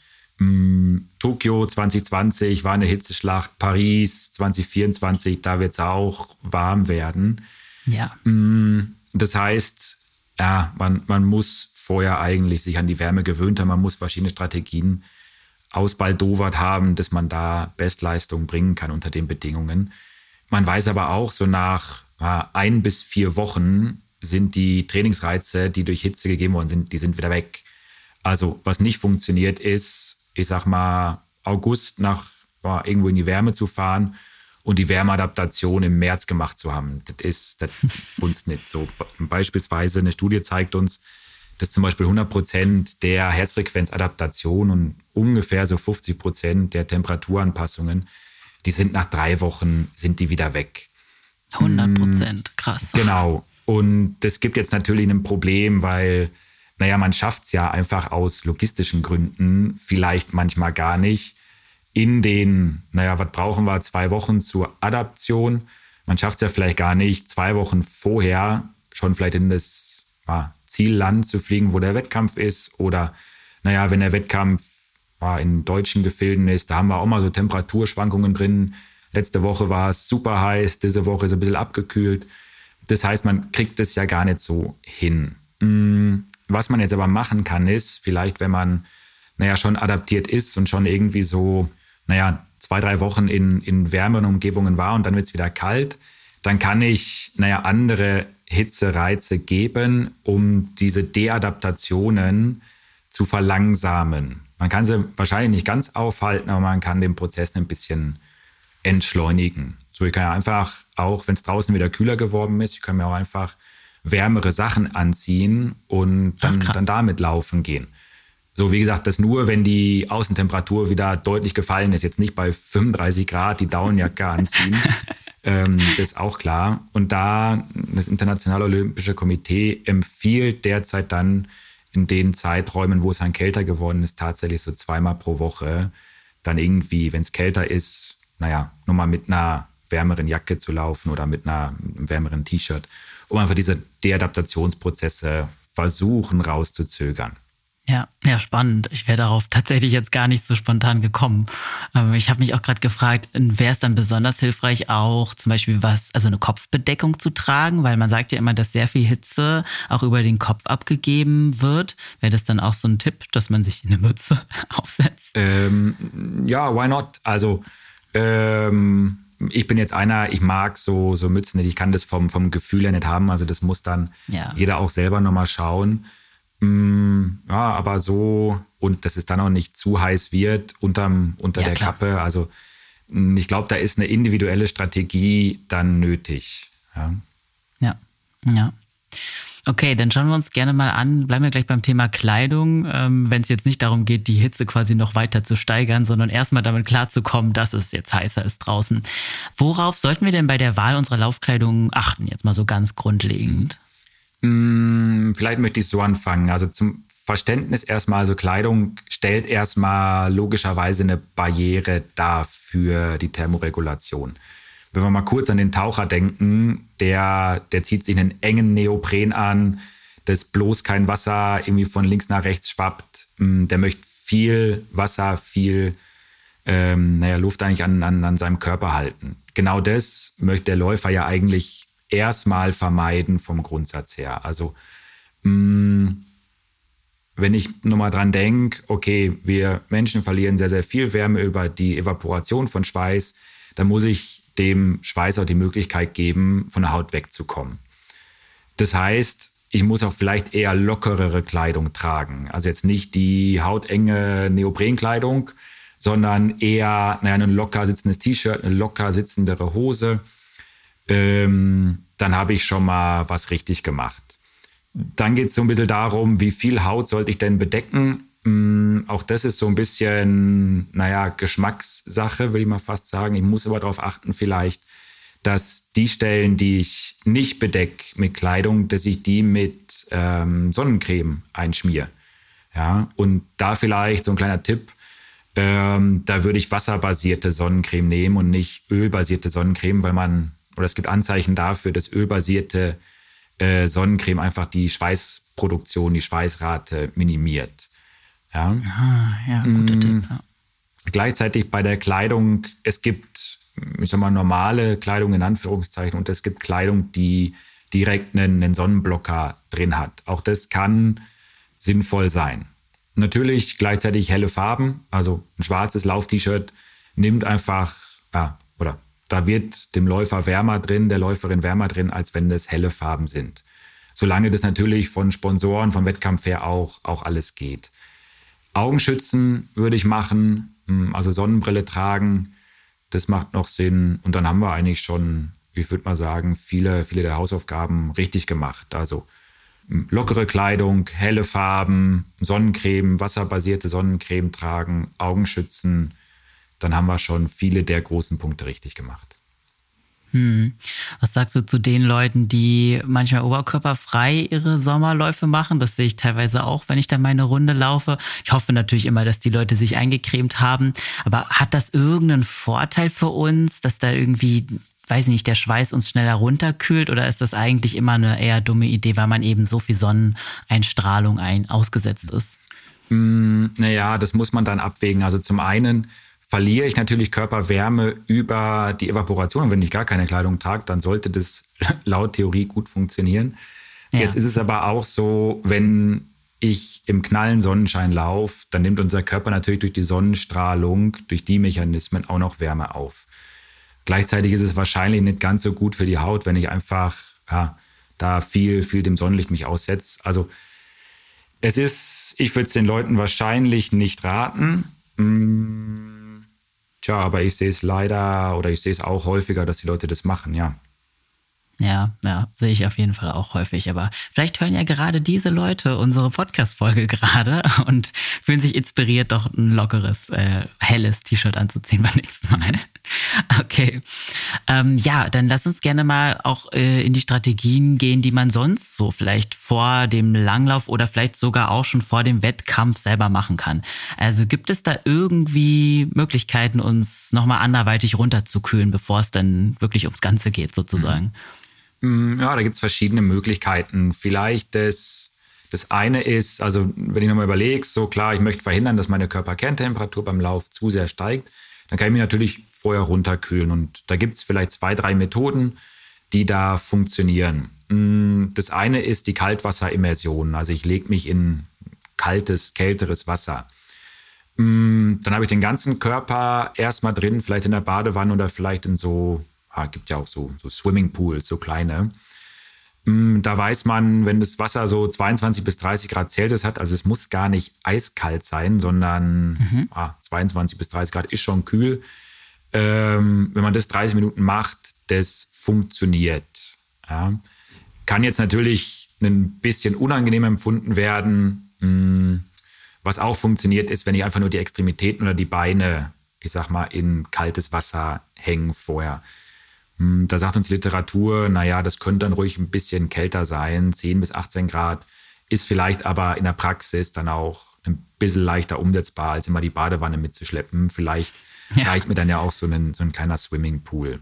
Tokio 2020 war eine Hitzeschlacht, Paris 2024, da wird es auch warm werden. Ja. Das heißt, man muss vorher eigentlich sich an die Wärme gewöhnt haben, man muss verschiedene Strategien ausbaldowert haben, dass man da Bestleistung bringen kann unter den Bedingungen. Man weiß aber auch, so nach 1 bis 4 Wochen sind die Trainingsreize, die durch Hitze gegeben worden sind, die sind wieder weg. Also was nicht funktioniert ist, ich sag mal, August irgendwo in die Wärme zu fahren und die Wärmeadaptation im März gemacht zu haben. Das uns nicht so. Beispielsweise eine Studie zeigt uns, dass zum Beispiel 100% der Herzfrequenzadaptation und ungefähr so 50% der Temperaturanpassungen, die sind nach 3 Wochen, sind die wieder weg. 100%, krass. Genau. Und das gibt jetzt natürlich ein Problem, weil, man schafft es ja einfach aus logistischen Gründen vielleicht manchmal gar nicht in den, was brauchen wir, 2 Wochen zur Adaption. Man schafft es ja vielleicht gar nicht, 2 Wochen vorher schon vielleicht in das Zielland zu fliegen, wo der Wettkampf ist. Oder, wenn der Wettkampf in deutschen Gefilden ist, da haben wir auch mal so Temperaturschwankungen drin. Letzte Woche war es super heiß, diese Woche ist ein bisschen abgekühlt. Das heißt, man kriegt es ja gar nicht so hin. Was man jetzt aber machen kann, ist vielleicht, wenn man schon adaptiert ist und schon irgendwie so 2-3 Wochen in wärmeren Umgebungen war und dann wird es wieder kalt, dann kann ich andere Hitzereize geben, um diese Deadaptationen zu verlangsamen. Man kann sie wahrscheinlich nicht ganz aufhalten, aber man kann den Prozess ein bisschen entschleunigen. So, ich kann ja einfach, auch wenn es draußen wieder kühler geworden ist, ich kann mir auch einfach wärmere Sachen anziehen und dann damit laufen gehen. So, wie gesagt, das nur, wenn die Außentemperatur wieder deutlich gefallen ist. Jetzt nicht bei 35 Grad die Daunenjacke anziehen. Das ist auch klar. Und da das Internationale Olympische Komitee empfiehlt derzeit dann in den Zeiträumen, wo es dann kälter geworden ist, tatsächlich so 2-mal pro Woche dann irgendwie, wenn es kälter ist, nochmal mit einer wärmeren Jacke zu laufen oder mit einem wärmeren T-Shirt, um einfach diese Deadaptationsprozesse versuchen rauszuzögern. Ja, spannend. Ich wäre darauf tatsächlich jetzt gar nicht so spontan gekommen. Ich habe mich auch gerade gefragt, wäre es dann besonders hilfreich, auch zum Beispiel eine Kopfbedeckung zu tragen, weil man sagt ja immer, dass sehr viel Hitze auch über den Kopf abgegeben wird. Wäre das dann auch so ein Tipp, dass man sich eine Mütze aufsetzt? Ja, why not? Also ich bin jetzt ich mag so Mützen nicht. Ich kann das vom Gefühl her nicht haben. Also das muss dann jeder auch selber nochmal schauen. Ja, aber so, und dass es dann auch nicht zu heiß wird unter der Kappe. Also ich glaube, da ist eine individuelle Strategie dann nötig. Ja. Okay, dann schauen wir uns gerne mal an, bleiben wir gleich beim Thema Kleidung, wenn es jetzt nicht darum geht, die Hitze quasi noch weiter zu steigern, sondern erstmal damit klarzukommen, dass es jetzt heißer ist draußen. Worauf sollten wir denn bei der Wahl unserer Laufkleidung achten, jetzt mal so ganz grundlegend? Vielleicht möchte ich so anfangen. Also zum Verständnis erstmal, also Kleidung stellt erstmal logischerweise eine Barriere dar für die Thermoregulation. Wenn wir mal kurz an den Taucher denken, der zieht sich einen engen Neopren an, dass bloß kein Wasser irgendwie von links nach rechts schwappt. Der möchte viel Wasser, viel Luft eigentlich an seinem Körper halten. Genau das möchte der Läufer ja eigentlich erstmal vermeiden vom Grundsatz her. Also wenn ich nur mal dran denke, okay, wir Menschen verlieren sehr, sehr viel Wärme über die Evaporation von Schweiß, dann muss ich dem Schweiß auch die Möglichkeit geben, von der Haut wegzukommen. Das heißt, ich muss auch vielleicht eher lockerere Kleidung tragen. Also jetzt nicht die hautenge Neoprenkleidung, sondern eher ein locker sitzendes T-Shirt, eine locker sitzendere Hose. Dann habe ich schon mal was richtig gemacht. Dann geht es so ein bisschen darum, wie viel Haut sollte ich denn bedecken? Auch das ist so ein bisschen, Geschmackssache, würde ich mal fast sagen. Ich muss aber darauf achten vielleicht, dass die Stellen, die ich nicht bedecke mit Kleidung, dass ich die mit Sonnencreme einschmiere. Ja, und da vielleicht so ein kleiner Tipp, da würde ich wasserbasierte Sonnencreme nehmen und nicht ölbasierte Sonnencreme, weil es gibt Anzeichen dafür, dass ölbasierte Sonnencreme einfach die Schweißproduktion, die Schweißrate minimiert. Ja, guter Tipp. Ja. Gleichzeitig bei der Kleidung, es gibt, normale Kleidung in Anführungszeichen und es gibt Kleidung, die direkt einen Sonnenblocker drin hat. Auch das kann sinnvoll sein. Natürlich gleichzeitig helle Farben, also ein schwarzes Lauf-T-Shirt nimmt einfach, da wird dem Läufer wärmer drin, der Läuferin wärmer drin, als wenn das helle Farben sind. Solange das natürlich von Sponsoren, vom Wettkampf her auch alles geht. Augenschützen würde ich machen, also Sonnenbrille tragen. Das macht noch Sinn. Und dann haben wir eigentlich schon, ich würde mal sagen, viele der Hausaufgaben richtig gemacht. Also lockere Kleidung, helle Farben, Sonnencreme, wasserbasierte Sonnencreme tragen, Augenschützen. Dann haben wir schon viele der großen Punkte richtig gemacht. Was sagst du zu den Leuten, die manchmal oberkörperfrei ihre Sommerläufe machen? Das sehe ich teilweise auch, wenn ich da meine Runde laufe. Ich hoffe natürlich immer, dass die Leute sich eingecremt haben. Aber hat das irgendeinen Vorteil für uns, dass da irgendwie, weiß nicht, der Schweiß uns schneller runterkühlt? Oder ist das eigentlich immer eine eher dumme Idee, weil man eben so viel Sonneneinstrahlung ausgesetzt ist? Naja, das muss man dann abwägen. Also zum einen verliere ich natürlich Körperwärme über die Evaporation. Und wenn ich gar keine Kleidung trage, dann sollte das laut Theorie gut funktionieren. Ja. Jetzt ist es aber auch so, wenn ich im knallen Sonnenschein laufe, dann nimmt unser Körper natürlich durch die Sonnenstrahlung, durch die Mechanismen auch noch Wärme auf. Gleichzeitig ist es wahrscheinlich nicht ganz so gut für die Haut, wenn ich einfach da viel dem Sonnenlicht mich aussetze. Also ich würde es den Leuten wahrscheinlich nicht raten. Tja, aber ich sehe es leider oder ich sehe es auch häufiger, dass die Leute das machen, ja. Ja, sehe ich auf jeden Fall auch häufig. Aber vielleicht hören ja gerade diese Leute unsere Podcast-Folge gerade und fühlen sich inspiriert, doch ein lockeres, helles T-Shirt anzuziehen beim nächsten Mal. Okay. Dann lass uns gerne mal auch in die Strategien gehen, die man sonst so vielleicht vor dem Langlauf oder vielleicht sogar auch schon vor dem Wettkampf selber machen kann. Also gibt es da irgendwie Möglichkeiten, uns nochmal anderweitig runterzukühlen, bevor es dann wirklich ums Ganze geht sozusagen? Ja, da gibt es verschiedene Möglichkeiten. Vielleicht das eine ist, also wenn ich nochmal überlege, so klar, ich möchte verhindern, dass meine Körperkerntemperatur beim Lauf zu sehr steigt, dann kann ich mich natürlich vorher runterkühlen. Und da gibt es vielleicht 2, 3 Methoden, die da funktionieren. Das eine ist die Kaltwasserimmersion. Also ich lege mich in kaltes, kälteres Wasser. Dann habe ich den ganzen Körper erstmal drin, vielleicht in der Badewanne oder vielleicht in gibt ja auch so Swimmingpools, so kleine. Da weiß man, wenn das Wasser so 22 bis 30 Grad Celsius hat, also es muss gar nicht eiskalt sein, sondern 22 bis 30 Grad ist schon kühl. Wenn man das 30 Minuten macht, das funktioniert. Ja. Kann jetzt natürlich ein bisschen unangenehm empfunden werden. Was auch funktioniert, ist, wenn ich einfach nur die Extremitäten oder die Beine, ich sag mal, in kaltes Wasser hängen vorher. Da sagt uns Literatur, naja, das könnte dann ruhig ein bisschen kälter sein, 10 bis 18 Grad, ist vielleicht aber in der Praxis dann auch ein bisschen leichter umsetzbar, als immer die Badewanne mitzuschleppen. Vielleicht reicht mir dann ja auch so ein kleiner Swimmingpool.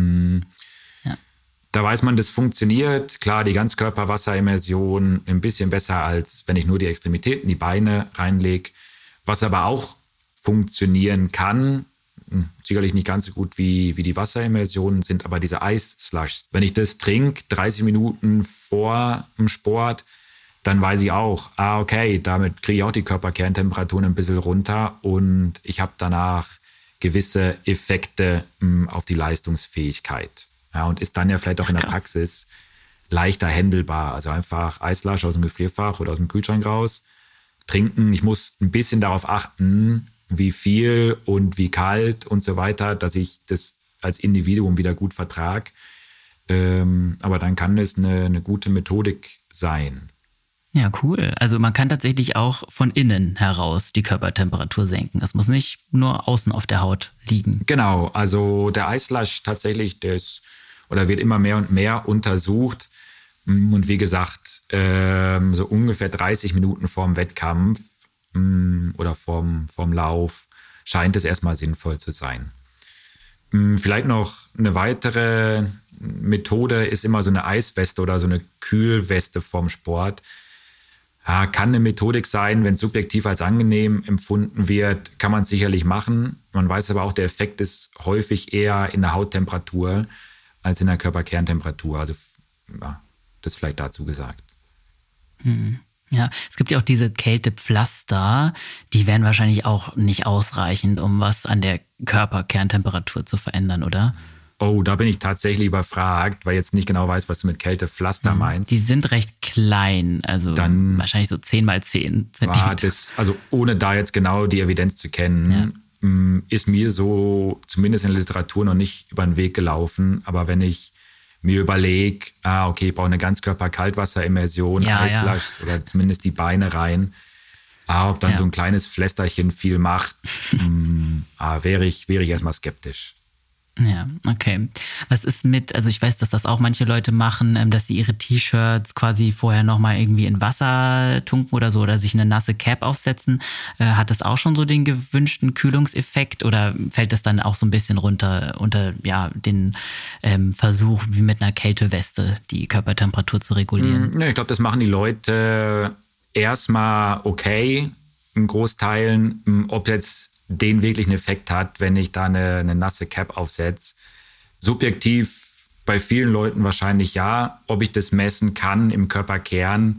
Ja. Da weiß man, das funktioniert. Klar, die Ganzkörperwasserimmersion ein bisschen besser, als wenn ich nur die Extremitäten, die Beine reinlege. Was aber auch funktionieren kann, sicherlich nicht ganz so gut wie die Wasserimmersionen, sind aber diese Eisslushs. Wenn ich das trinke, 30 Minuten vor dem Sport, dann weiß ich auch, okay, damit kriege ich auch die Körperkerntemperaturen ein bisschen runter und ich habe danach gewisse Effekte auf die Leistungsfähigkeit. Ja, und ist dann ja vielleicht auch in der Praxis leichter handelbar. Also einfach Eisslush aus dem Gefrierfach oder aus dem Kühlschrank raus, trinken. Ich muss ein bisschen darauf achten, wie viel und wie kalt und so weiter, dass ich das als Individuum wieder gut vertrage. Aber dann kann es eine gute Methodik sein. Ja, cool. Also man kann tatsächlich auch von innen heraus die Körpertemperatur senken. Das muss nicht nur außen auf der Haut liegen. Genau, also der Eisslush tatsächlich, wird immer mehr und mehr untersucht. Und wie gesagt, so ungefähr 30 Minuten vorm Wettkampf oder vorm Lauf scheint es erstmal sinnvoll zu sein. Vielleicht noch eine weitere Methode ist immer so eine Eisweste oder so eine Kühlweste vorm Sport. Ja, kann eine Methodik sein, wenn es subjektiv als angenehm empfunden wird, kann man es sicherlich machen. Man weiß aber auch, der Effekt ist häufig eher in der Hauttemperatur als in der Körperkerntemperatur. Also das vielleicht dazu gesagt. Ja, es gibt ja auch diese Kältepflaster, die wären wahrscheinlich auch nicht ausreichend, um was an der Körperkerntemperatur zu verändern, oder? Oh, da bin ich tatsächlich überfragt, weil ich jetzt nicht genau weiß, was du mit Kältepflaster meinst. Die sind recht klein, also dann wahrscheinlich so 10 mal 10 Zentimeter. Also ohne da jetzt genau die Evidenz zu kennen, ist mir so zumindest in der Literatur noch nicht über den Weg gelaufen. Aber wenn ich mir überlege, okay, ich brauche eine Ganzkörper-Kaltwasser-Immersion, Eislash oder zumindest die Beine rein, ob dann so ein kleines Pflästerchen viel macht, wäre ich erstmal skeptisch. Ja, okay. Was ist also ich weiß, dass das auch manche Leute machen, dass sie ihre T-Shirts quasi vorher nochmal irgendwie in Wasser tunken oder so oder sich eine nasse Cap aufsetzen. Hat das auch schon so den gewünschten Kühlungseffekt oder fällt das dann auch so ein bisschen runter unter den Versuch, wie mit einer Kälteweste die Körpertemperatur zu regulieren? Ich glaube, das machen die Leute erstmal okay, in Großteilen. Ob jetzt den wirklichen Effekt hat, wenn ich da eine nasse Cap aufsetze. Subjektiv bei vielen Leuten wahrscheinlich ja. Ob ich das messen kann im Körperkern,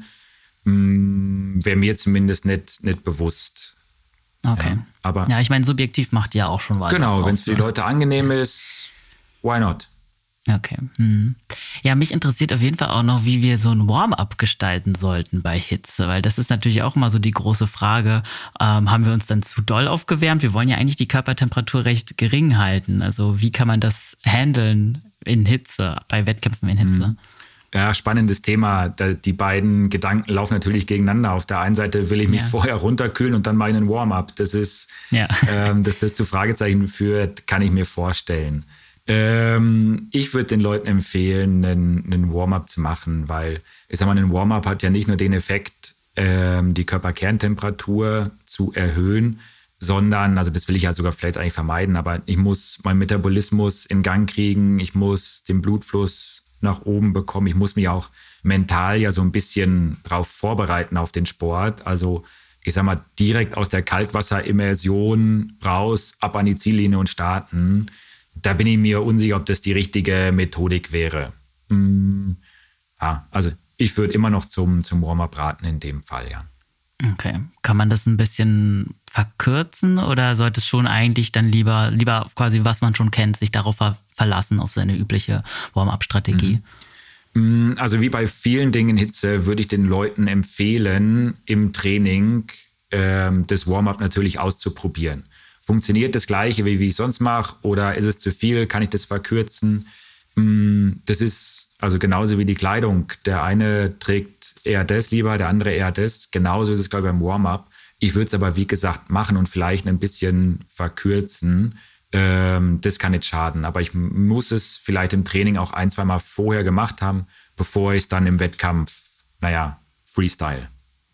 wäre mir zumindest nicht bewusst. Okay. Ja, ich meine, subjektiv macht ja auch schon was. Genau, wenn es für die Leute angenehm ist, why not? Okay. Ja, mich interessiert auf jeden Fall auch noch, wie wir so ein Warm-up gestalten sollten bei Hitze, weil das ist natürlich auch immer so die große Frage, haben wir uns dann zu doll aufgewärmt? Wir wollen ja eigentlich die Körpertemperatur recht gering halten. Also wie kann man das handeln in Hitze, bei Wettkämpfen in Hitze? Ja, spannendes Thema. Die beiden Gedanken laufen natürlich gegeneinander. Auf der einen Seite will ich mich vorher runterkühlen und dann meinen Warm-up. Das ist, dass das zu Fragezeichen führt, kann ich mir vorstellen. Ich würde den Leuten empfehlen, einen Warm-up zu machen, weil ich sag mal, ein Warm-up hat ja nicht nur den Effekt, die Körperkerntemperatur zu erhöhen, sondern, also das will ich ja sogar vielleicht eigentlich vermeiden, aber ich muss meinen Metabolismus in Gang kriegen, ich muss den Blutfluss nach oben bekommen, ich muss mich auch mental ja so ein bisschen drauf vorbereiten auf den Sport, also ich sag mal, direkt aus der Kaltwasserimmersion raus, ab an die Ziellinie und starten. Da bin ich mir unsicher, ob das die richtige Methodik wäre. Also ich würde immer noch zum Warm-up raten in dem Fall, ja. Okay. Kann man das ein bisschen verkürzen oder sollte es schon eigentlich dann lieber quasi, was man schon kennt, sich darauf verlassen, auf seine übliche Warm-up-Strategie? Also wie bei vielen Dingen in Hitze würde ich den Leuten empfehlen, im Training das Warm-up natürlich auszuprobieren. Funktioniert das Gleiche, wie ich sonst mache, oder ist es zu viel? Kann ich das verkürzen? Das ist also genauso wie die Kleidung. Der eine trägt eher das lieber, der andere eher das. Genauso ist es, glaube ich, beim Warm-up. Ich würde es aber, wie gesagt, machen und vielleicht ein bisschen verkürzen. Das kann nicht schaden. Aber ich muss es vielleicht im Training auch 1-2 Mal vorher gemacht haben, bevor ich es dann im Wettkampf, freestyle.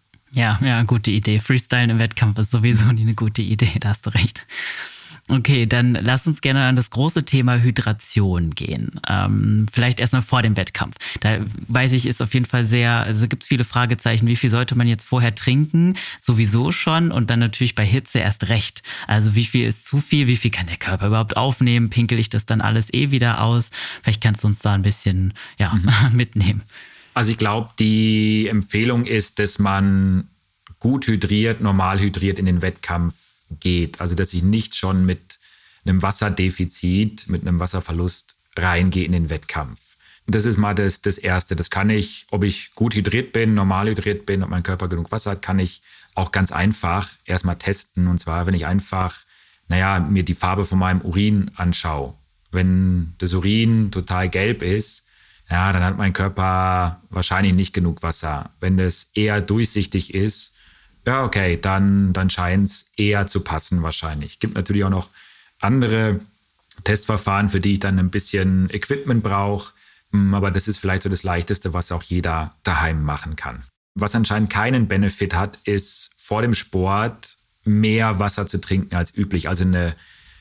Ja, gute Idee. Freestylen im Wettkampf ist sowieso nie eine gute Idee, da hast du recht. Okay, dann lass uns gerne an das große Thema Hydration gehen. Vielleicht erstmal vor dem Wettkampf. Da weiß ich, ist auf jeden Fall gibt es viele Fragezeichen. Wie viel sollte man jetzt vorher trinken? Sowieso schon und dann natürlich bei Hitze erst recht. Also wie viel ist zu viel? Wie viel kann der Körper überhaupt aufnehmen? Pinkel ich das dann alles wieder aus? Vielleicht kannst du uns da ein bisschen mitnehmen. Also ich glaube, die Empfehlung ist, dass man gut hydriert, normal hydriert in den Wettkampf geht. Also dass ich nicht schon mit einem Wasserdefizit, mit einem Wasserverlust reingehe in den Wettkampf. Das ist mal das Erste. Das kann ich, ob ich gut hydriert bin, normal hydriert bin, ob mein Körper genug Wasser hat, kann ich auch ganz einfach erstmal testen. Und zwar, wenn ich einfach, mir die Farbe von meinem Urin anschaue. Wenn das Urin total gelb ist, dann hat mein Körper wahrscheinlich nicht genug Wasser. Wenn das eher durchsichtig ist, okay, dann scheint es eher zu passen wahrscheinlich. Es gibt natürlich auch noch andere Testverfahren, für die ich dann ein bisschen Equipment brauche. Aber das ist vielleicht so das Leichteste, was auch jeder daheim machen kann. Was anscheinend keinen Benefit hat, ist vor dem Sport mehr Wasser zu trinken als üblich. Also eine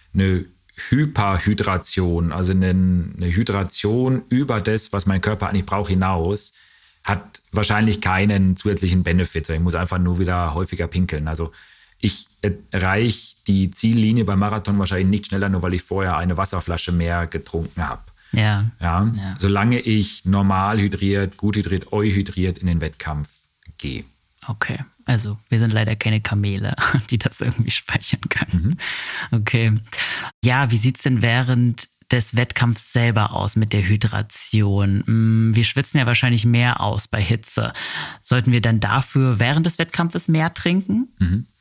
Hyperhydration, also eine Hydration über das, was mein Körper eigentlich braucht, hinaus, hat wahrscheinlich keinen zusätzlichen Benefit. Ich muss einfach nur wieder häufiger pinkeln. Also ich erreiche die Ziellinie beim Marathon wahrscheinlich nicht schneller, nur weil ich vorher eine Wasserflasche mehr getrunken habe. Ja. Solange ich normal hydriert, gut hydriert, euhydriert in den Wettkampf gehe. Okay, also wir sind leider keine Kamele, die das irgendwie speichern können. Okay. Ja, wie sieht es denn während des Wettkampfs selber aus mit der Hydration? Wir schwitzen ja wahrscheinlich mehr aus bei Hitze. Sollten wir dann dafür während des Wettkampfes mehr trinken?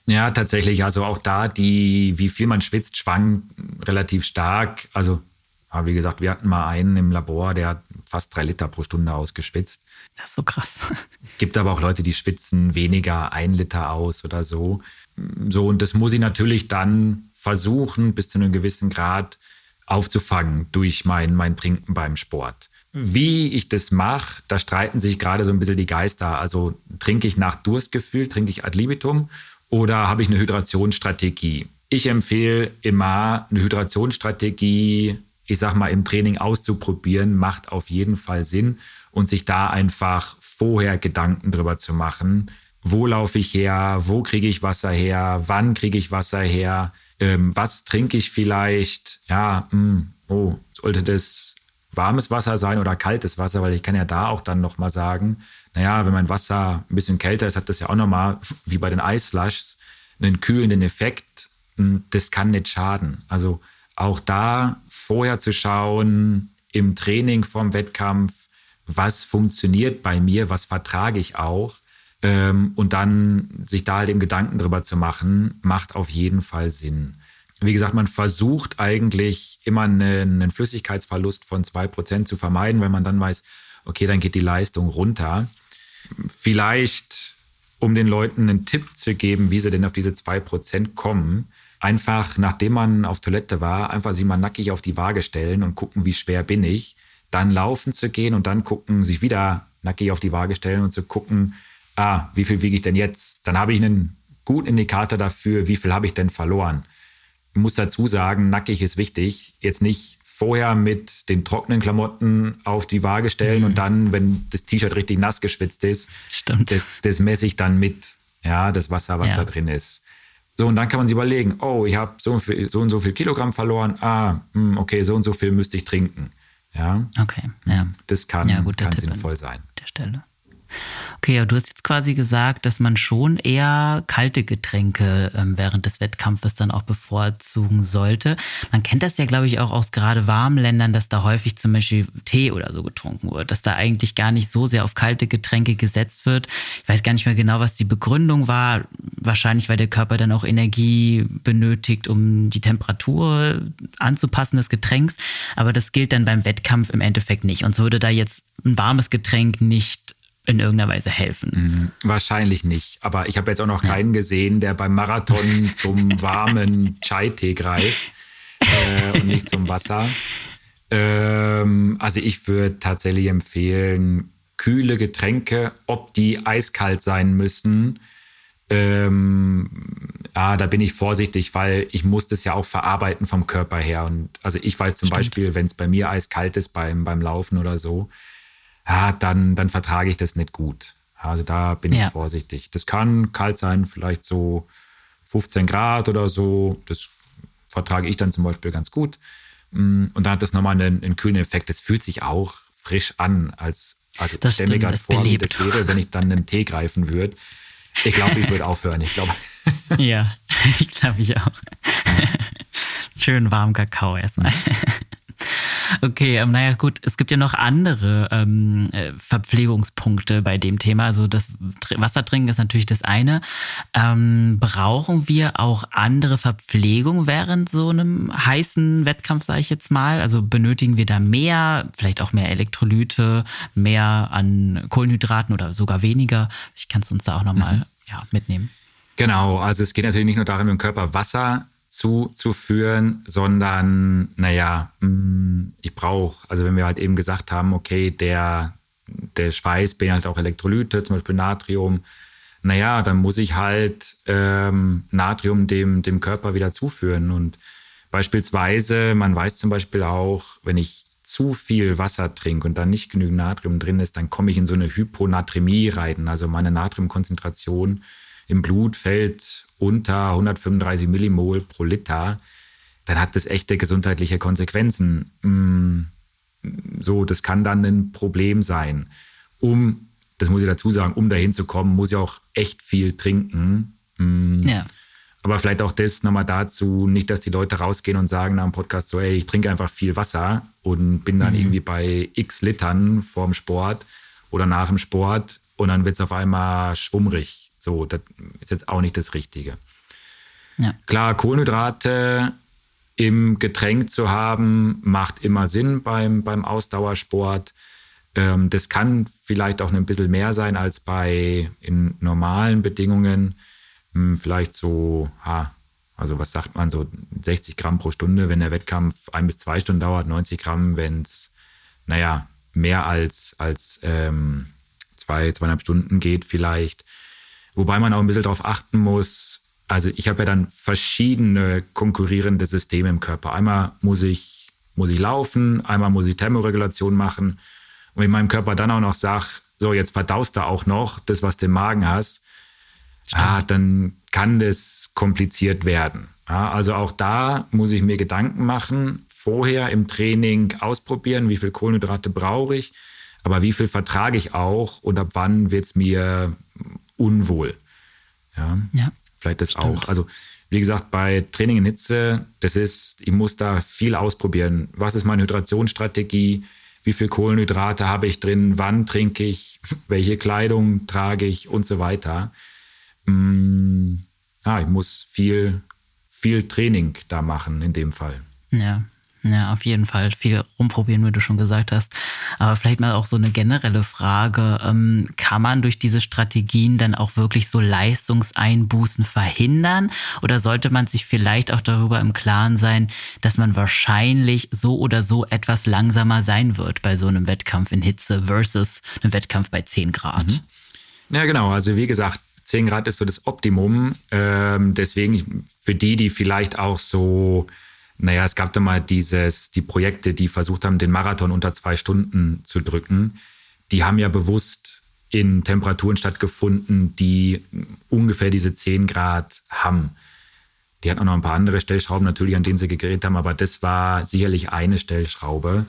Ja, tatsächlich. Also auch da, wie viel man schwitzt, schwankt relativ stark. Also, aber wie gesagt, wir hatten mal einen im Labor, der hat fast 3 Liter pro Stunde ausgeschwitzt. Das ist so krass. Gibt aber auch Leute, die schwitzen weniger 1 Liter aus oder so. So, und das muss ich natürlich dann versuchen, bis zu einem gewissen Grad aufzufangen durch mein Trinken beim Sport. Wie ich das mache, da streiten sich gerade so ein bisschen die Geister. Also trinke ich nach Durstgefühl, trinke ich ad libitum oder habe ich eine Hydrationsstrategie? Ich empfehle immer eine Hydrationsstrategie, ich sag mal, im Training auszuprobieren, macht auf jeden Fall Sinn und sich da einfach vorher Gedanken drüber zu machen. Wo laufe ich her? Wo kriege ich Wasser her? Wann kriege ich Wasser her? Was trinke ich vielleicht? Ja, sollte das warmes Wasser sein oder kaltes Wasser? Weil ich kann ja da auch dann nochmal sagen, naja, wenn mein Wasser ein bisschen kälter ist, hat das ja auch nochmal, wie bei den Eisslushs, einen kühlenden Effekt. Das kann nicht schaden. Also auch da vorher zu schauen, im Training vorm Wettkampf, was funktioniert bei mir, was vertrage ich auch. Und dann sich da halt eben Gedanken drüber zu machen, macht auf jeden Fall Sinn. Wie gesagt, man versucht eigentlich immer einen Flüssigkeitsverlust von 2% zu vermeiden, weil man dann weiß, okay, dann geht die Leistung runter. Vielleicht, um den Leuten einen Tipp zu geben, wie sie denn auf diese 2% kommen, einfach, nachdem man auf Toilette war, einfach sich mal nackig auf die Waage stellen und gucken, wie schwer bin ich. Dann laufen zu gehen und dann gucken, sich wieder nackig auf die Waage stellen und zu gucken, wie viel wiege ich denn jetzt? Dann habe ich einen guten Indikator dafür, wie viel habe ich denn verloren. Ich muss dazu sagen, nackig ist wichtig. Jetzt nicht vorher mit den trockenen Klamotten auf die Waage stellen und dann, wenn das T-Shirt richtig nass geschwitzt ist, das messe ich dann mit, ja, das Wasser, was da drin ist. So, und dann kann man sich überlegen, ich habe so und so viel Kilogramm verloren, okay, so und so viel müsste ich trinken. Ja, okay, ja. Das kann sinnvoll sein. An der Stelle. Okay, ja, du hast jetzt quasi gesagt, dass man schon eher kalte Getränke während des Wettkampfes dann auch bevorzugen sollte. Man kennt das ja, glaube ich, auch aus gerade warmen Ländern, dass da häufig zum Beispiel Tee oder so getrunken wird, dass da eigentlich gar nicht so sehr auf kalte Getränke gesetzt wird. Ich weiß gar nicht mehr genau, was die Begründung war. Wahrscheinlich, weil der Körper dann auch Energie benötigt, um die Temperatur anzupassen des Getränks. Aber das gilt dann beim Wettkampf im Endeffekt nicht. Und so würde da jetzt ein warmes Getränk nicht in irgendeiner Weise helfen. Wahrscheinlich nicht. Aber ich habe jetzt auch noch keinen gesehen, der beim Marathon zum warmen Chai-Tee greift und nicht zum Wasser. Also ich würde tatsächlich empfehlen, kühle Getränke, ob die eiskalt sein müssen. Da bin ich vorsichtig, weil ich muss das ja auch verarbeiten vom Körper her. Und also ich weiß zum Beispiel, wenn es bei mir eiskalt ist beim Laufen oder so, dann vertrage ich das nicht gut. Also da bin ich vorsichtig. Das kann kalt sein, vielleicht so 15 Grad oder so. Das vertrage ich dann zum Beispiel ganz gut. Und dann hat das nochmal einen kühlen Effekt. Das fühlt sich auch frisch an. Also ich stelle mir gerade vor, wie das wäre, wenn ich dann einen Tee greifen würde. Ich glaube, ich würde aufhören. Ja, ich glaube ich auch. Schön warm Kakao erstmal. Okay, naja gut, es gibt ja noch andere Verpflegungspunkte bei dem Thema. Also das Wasser trinken ist natürlich das eine. Brauchen wir auch andere Verpflegung während so einem heißen Wettkampf, sage ich jetzt mal? Also benötigen wir da mehr, vielleicht auch mehr Elektrolyte, mehr an Kohlenhydraten oder sogar weniger? Ich kann es uns da auch nochmal mitnehmen. Genau, also es geht natürlich nicht nur darum, im Körper Wasser zuzuführen, sondern, ich brauche, also wenn wir halt eben gesagt haben, okay, der Schweiß beinhaltet auch Elektrolyte, zum Beispiel Natrium, dann muss ich halt Natrium dem Körper wieder zuführen. Und beispielsweise, man weiß zum Beispiel auch, wenn ich zu viel Wasser trinke und dann nicht genügend Natrium drin ist, dann komme ich in so eine Hyponatremie rein. Also meine Natriumkonzentration im Blut fällt unter 135 Millimol pro Liter, dann hat das echte gesundheitliche Konsequenzen. So, das kann dann ein Problem sein. Das muss ich dazu sagen, um dahin zu kommen, muss ich auch echt viel trinken. Aber vielleicht auch das nochmal dazu, nicht, dass die Leute rausgehen und sagen nach dem Podcast so, ich trinke einfach viel Wasser und bin dann irgendwie bei x Litern vorm Sport oder nach dem Sport und dann wird es auf einmal schwummrig. So, das ist jetzt auch nicht das Richtige. Ja. Klar, Kohlenhydrate im Getränk zu haben, macht immer Sinn beim Ausdauersport. Das kann vielleicht auch ein bisschen mehr sein als in normalen Bedingungen. Vielleicht so, also was sagt man, so 60 Gramm pro Stunde, wenn der Wettkampf 1 bis 2 Stunden dauert, 90 Gramm, wenn es, mehr als 2,5 Stunden geht vielleicht. Wobei man auch ein bisschen darauf achten muss, also ich habe ja dann verschiedene konkurrierende Systeme im Körper. Einmal muss ich laufen, einmal muss ich Thermoregulation machen. Und wenn ich meinem Körper dann auch noch sage, so jetzt verdaust du auch noch das, was du im Magen hast, dann kann das kompliziert werden. Ja, also auch da muss ich mir Gedanken machen, vorher im Training ausprobieren, wie viel Kohlenhydrate brauche ich, aber wie viel vertrage ich auch und ab wann wird es mir unwohl. Ja. Vielleicht das stimmt. auch. Also wie gesagt, bei Training in Hitze, ich muss da viel ausprobieren. Was ist meine Hydrationsstrategie? Wie viel Kohlenhydrate habe ich drin? Wann trinke ich? Welche Kleidung trage ich? Und so weiter. Ich muss viel Training da machen in dem Fall. Ja, auf jeden Fall. Viel rumprobieren, wie du schon gesagt hast. Aber vielleicht mal auch so eine generelle Frage. Kann man durch diese Strategien dann auch wirklich so Leistungseinbußen verhindern? Oder sollte man sich vielleicht auch darüber im Klaren sein, dass man wahrscheinlich so oder so etwas langsamer sein wird bei so einem Wettkampf in Hitze versus einem Wettkampf bei 10 Grad? Ja, genau. Also wie gesagt, 10 Grad ist so das Optimum. Deswegen für die vielleicht auch so, es gab da mal die Projekte, die versucht haben, den Marathon unter 2 Stunden zu drücken. Die haben ja bewusst in Temperaturen stattgefunden, die ungefähr diese 10 Grad haben. Die hatten auch noch ein paar andere Stellschrauben natürlich, an denen sie gegräht haben, aber das war sicherlich eine Stellschraube.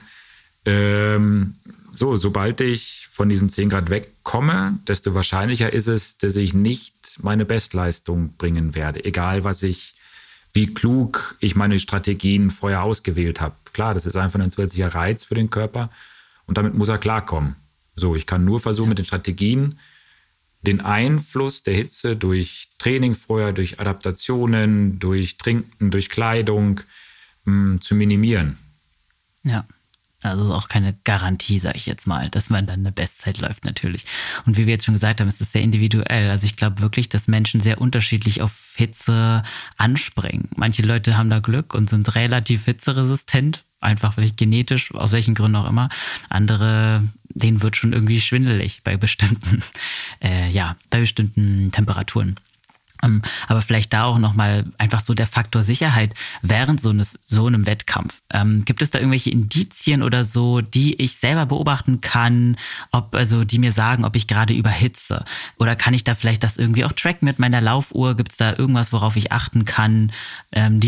Sobald ich von diesen 10 Grad wegkomme, desto wahrscheinlicher ist es, dass ich nicht meine Bestleistung bringen werde. Egal, wie klug ich meine Strategien vorher ausgewählt habe. Klar, das ist einfach ein zusätzlicher Reiz für den Körper und damit muss er klarkommen. Ich kann nur versuchen, mit den Strategien den Einfluss der Hitze durch Training vorher, durch Adaptationen, durch Trinken, durch Kleidung zu minimieren. Ja. Also auch keine Garantie, sage ich jetzt mal, dass man dann eine Bestzeit läuft natürlich. Und wie wir jetzt schon gesagt haben, ist das sehr individuell. Also ich glaube wirklich, dass Menschen sehr unterschiedlich auf Hitze anspringen. Manche Leute haben da Glück und sind relativ hitzeresistent, einfach vielleicht genetisch, aus welchen Gründen auch immer. Andere, denen wird schon irgendwie schwindelig bei bestimmten Temperaturen. Aber vielleicht da auch nochmal einfach so der Faktor Sicherheit während so einem Wettkampf. Gibt es da irgendwelche Indizien oder so, die ich selber beobachten kann, die mir sagen, ob ich gerade überhitze? Oder kann ich da vielleicht das irgendwie auch tracken mit meiner Laufuhr? Gibt es da irgendwas, worauf ich achten kann, die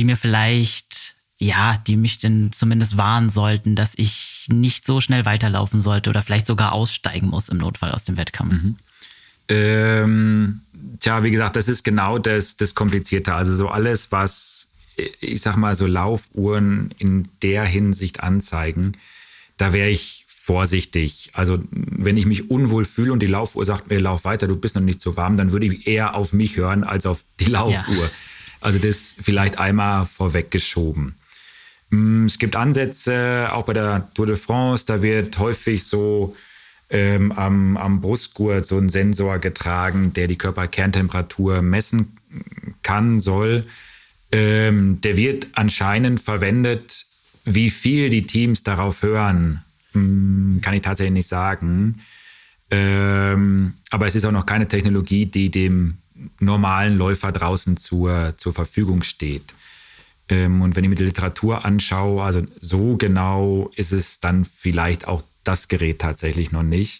mich denn zumindest warnen sollten, dass ich nicht so schnell weiterlaufen sollte oder vielleicht sogar aussteigen muss im Notfall aus dem Wettkampf? Wie gesagt, das ist genau das Komplizierte. Also so alles, was, ich sag mal, so Laufuhren in der Hinsicht anzeigen, da wäre ich vorsichtig. Also wenn ich mich unwohl fühle und die Laufuhr sagt mir, lauf weiter, du bist noch nicht so warm, dann würde ich eher auf mich hören als auf die Laufuhr. Ja. Also das vielleicht einmal vorweggeschoben. Es gibt Ansätze, auch bei der Tour de France, da wird häufig so am Brustgurt so ein Sensor getragen, der die Körperkerntemperatur messen soll. Der wird anscheinend verwendet. Wie viel die Teams darauf hören, kann ich tatsächlich nicht sagen. Aber es ist auch noch keine Technologie, die dem normalen Läufer draußen zur Verfügung steht. Und wenn ich mir die Literatur anschaue, also so genau ist es dann vielleicht auch das Gerät tatsächlich noch nicht.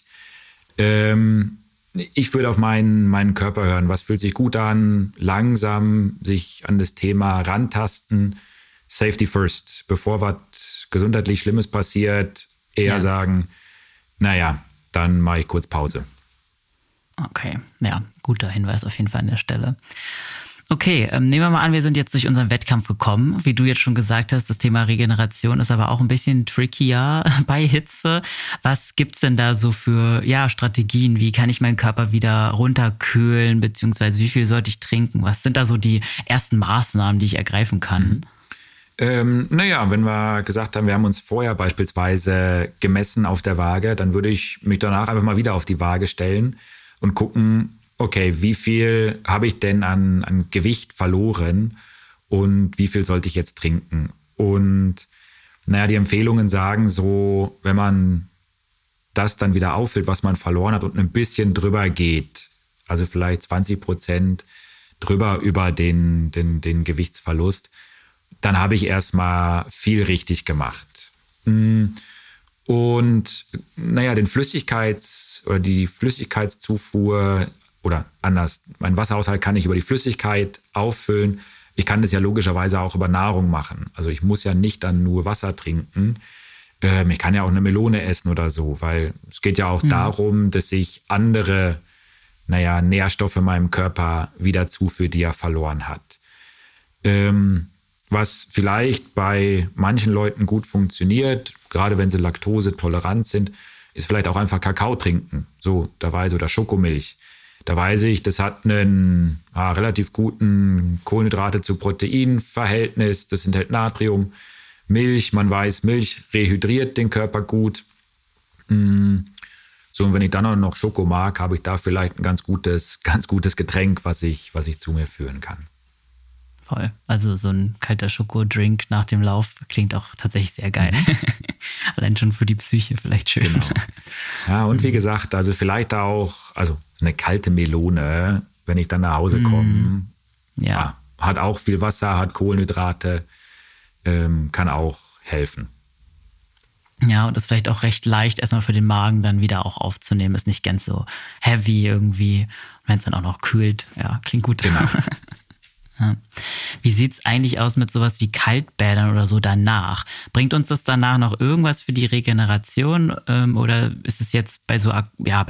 Ich würde auf meinen Körper hören. Was fühlt sich gut an? Langsam sich an das Thema rantasten. Safety first. Bevor was gesundheitlich Schlimmes passiert, eher sagen, dann mache ich kurz Pause. Okay, ja, guter Hinweis auf jeden Fall an der Stelle. Okay, nehmen wir mal an, wir sind jetzt durch unseren Wettkampf gekommen. Wie du jetzt schon gesagt hast, das Thema Regeneration ist aber auch ein bisschen trickier bei Hitze. Was gibt's denn da so für Strategien? Wie kann ich meinen Körper wieder runterkühlen, beziehungsweise wie viel sollte ich trinken? Was sind da so die ersten Maßnahmen, die ich ergreifen kann? Wenn wir gesagt haben, wir haben uns vorher beispielsweise gemessen auf der Waage, dann würde ich mich danach einfach mal wieder auf die Waage stellen und gucken, okay, wie viel habe ich denn an Gewicht verloren und wie viel sollte ich jetzt trinken? Und die Empfehlungen sagen so, wenn man das dann wieder auffüllt, was man verloren hat und ein bisschen drüber geht, also vielleicht 20% drüber über den Gewichtsverlust, dann habe ich erstmal viel richtig gemacht. Und die Flüssigkeitszufuhr oder anders, mein Wasserhaushalt kann ich über die Flüssigkeit auffüllen. Ich kann das ja logischerweise auch über Nahrung machen. Also ich muss ja nicht dann nur Wasser trinken. Ich kann ja auch eine Melone essen oder so, weil es geht ja auch darum, dass ich andere Nährstoffe meinem Körper wieder zuführe, die er verloren hat. Was vielleicht bei manchen Leuten gut funktioniert, gerade wenn sie laktosetolerant sind, ist vielleicht auch einfach Kakao trinken, oder Schokomilch. Da weiß ich, das hat einen relativ guten Kohlenhydrate zu Protein-Verhältnis, das enthält Natrium, Milch, man weiß, Milch rehydriert den Körper gut. Und wenn ich dann auch noch Schoko mag, habe ich da vielleicht ein ganz gutes Getränk, was ich zu mir führen kann. Voll. Also so ein kalter Schokodrink nach dem Lauf klingt auch tatsächlich sehr geil. Allein schon für die Psyche vielleicht schön. Genau. Ja, und wie gesagt, also vielleicht auch, eine kalte Melone, wenn ich dann nach Hause komme, hat auch viel Wasser, hat Kohlenhydrate, kann auch helfen. Ja, und ist vielleicht auch recht leicht, erstmal für den Magen dann wieder auch aufzunehmen. Ist nicht ganz so heavy irgendwie. Wenn es dann auch noch kühlt, klingt gut. Genau. Ja. Wie sieht's eigentlich aus mit sowas wie Kaltbädern oder so danach? Bringt uns das danach noch irgendwas für die Regeneration? Oder ist es jetzt bei so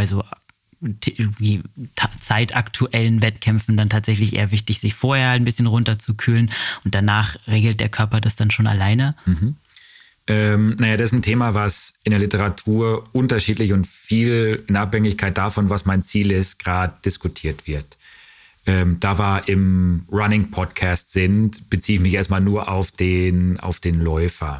zeitaktuellen Wettkämpfen dann tatsächlich eher wichtig, sich vorher ein bisschen runterzukühlen und danach regelt der Körper das dann schon alleine? Das ist ein Thema, was in der Literatur unterschiedlich und viel in Abhängigkeit davon, was mein Ziel ist, gerade diskutiert wird. Da wir im Running-Podcast sind, beziehe ich mich erstmal nur auf den Läufer.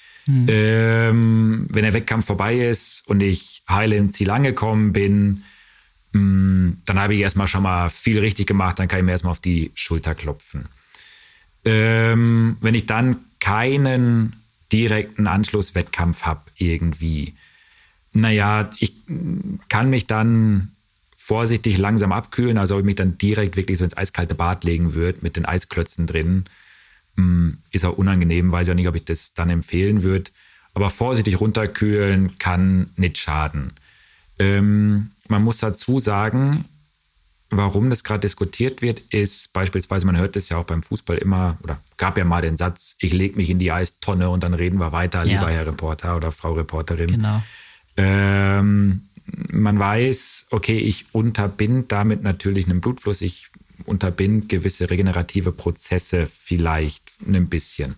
Wenn der Wettkampf vorbei ist und ich heile im Ziel angekommen bin, dann habe ich erstmal schon mal viel richtig gemacht, dann kann ich mir erstmal auf die Schulter klopfen. Wenn ich dann keinen direkten Anschlusswettkampf habe irgendwie, ich kann mich dann vorsichtig langsam abkühlen, also ob ich mich dann direkt wirklich so ins eiskalte Bad legen würde mit den Eisklötzen drin, ist auch unangenehm, weiß ja nicht, ob ich das dann empfehlen würde. Aber vorsichtig runterkühlen kann nicht schaden. Man muss dazu sagen, warum das gerade diskutiert wird, ist beispielsweise, man hört das ja auch beim Fußball immer, oder gab ja mal den Satz, ich lege mich in die Eistonne und dann reden wir weiter, lieber Herr Reporter oder Frau Reporterin. Genau. Man weiß, okay, ich unterbinde damit natürlich einen Blutfluss, ich unterbinde gewisse regenerative Prozesse vielleicht ein bisschen.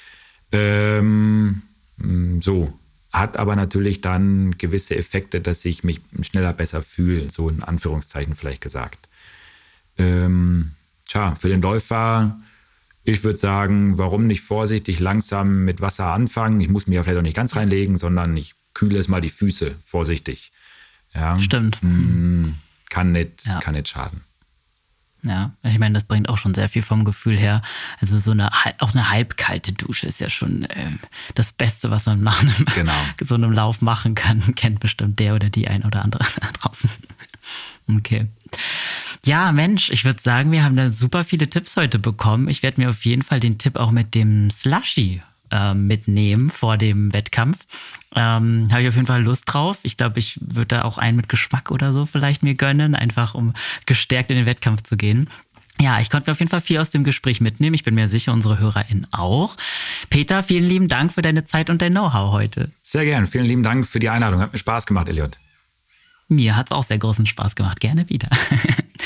Hat aber natürlich dann gewisse Effekte, dass ich mich schneller besser fühle, so in Anführungszeichen vielleicht gesagt. Für den Läufer, ich würde sagen, warum nicht vorsichtig langsam mit Wasser anfangen? Ich muss mich ja vielleicht auch nicht ganz reinlegen, sondern ich kühle es mal die Füße vorsichtig. Ja, stimmt. Kann nicht schaden. Ja, ich meine, das bringt auch schon sehr viel vom Gefühl her. Also auch eine halbkalte Dusche ist ja schon das Beste, was man nach so einem Lauf machen kann. Kennt bestimmt der oder die ein oder andere da draußen. Okay. Ja, Mensch, ich würde sagen, wir haben da super viele Tipps heute bekommen. Ich werde mir auf jeden Fall den Tipp auch mit dem Slushy mitnehmen vor dem Wettkampf. Habe ich auf jeden Fall Lust drauf. Ich glaube, ich würde da auch einen mit Geschmack oder so vielleicht mir gönnen, einfach um gestärkt in den Wettkampf zu gehen. Ja, ich konnte mir auf jeden Fall viel aus dem Gespräch mitnehmen. Ich bin mir sicher, unsere HörerInnen auch. Peter, vielen lieben Dank für deine Zeit und dein Know-how heute. Sehr gern. Vielen lieben Dank für die Einladung. Hat mir Spaß gemacht, Elliot. Mir hat es auch sehr großen Spaß gemacht. Gerne wieder.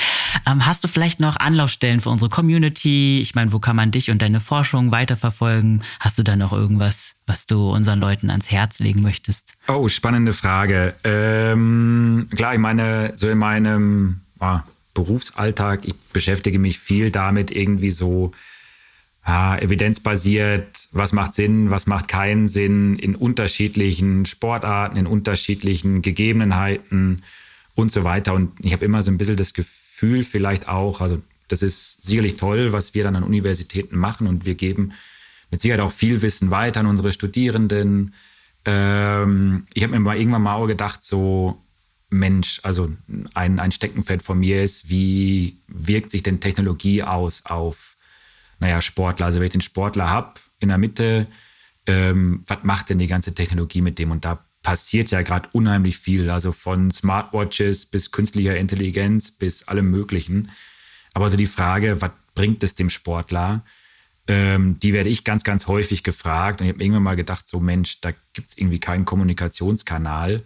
Hast du vielleicht noch Anlaufstellen für unsere Community? Ich meine, wo kann man dich und deine Forschung weiterverfolgen? Hast du da noch irgendwas, was du unseren Leuten ans Herz legen möchtest? Oh, spannende Frage. Klar, ich meine, so in meinem Berufsalltag, ich beschäftige mich viel damit, irgendwie so evidenzbasiert, was macht Sinn, was macht keinen Sinn, in unterschiedlichen Sportarten, in unterschiedlichen Gegebenheiten und so weiter. Und ich habe immer so ein bisschen das Gefühl vielleicht auch, also das ist sicherlich toll, was wir dann an Universitäten machen und wir geben mit Sicherheit auch viel Wissen weiter an unsere Studierenden. Ich habe mir mal irgendwann mal auch gedacht, so Mensch, also ein Steckenpferd von mir ist, wie wirkt sich denn Technologie aus auf Sportler? Also wenn ich den Sportler habe in der Mitte, was macht denn die ganze Technologie mit dem? Und da passiert ja gerade unheimlich viel, also von Smartwatches bis künstlicher Intelligenz bis allem Möglichen. Aber so die Frage, was bringt es dem Sportler? Die werde ich ganz, ganz häufig gefragt. Und ich habe irgendwann mal gedacht, so Mensch, da gibt es irgendwie keinen Kommunikationskanal.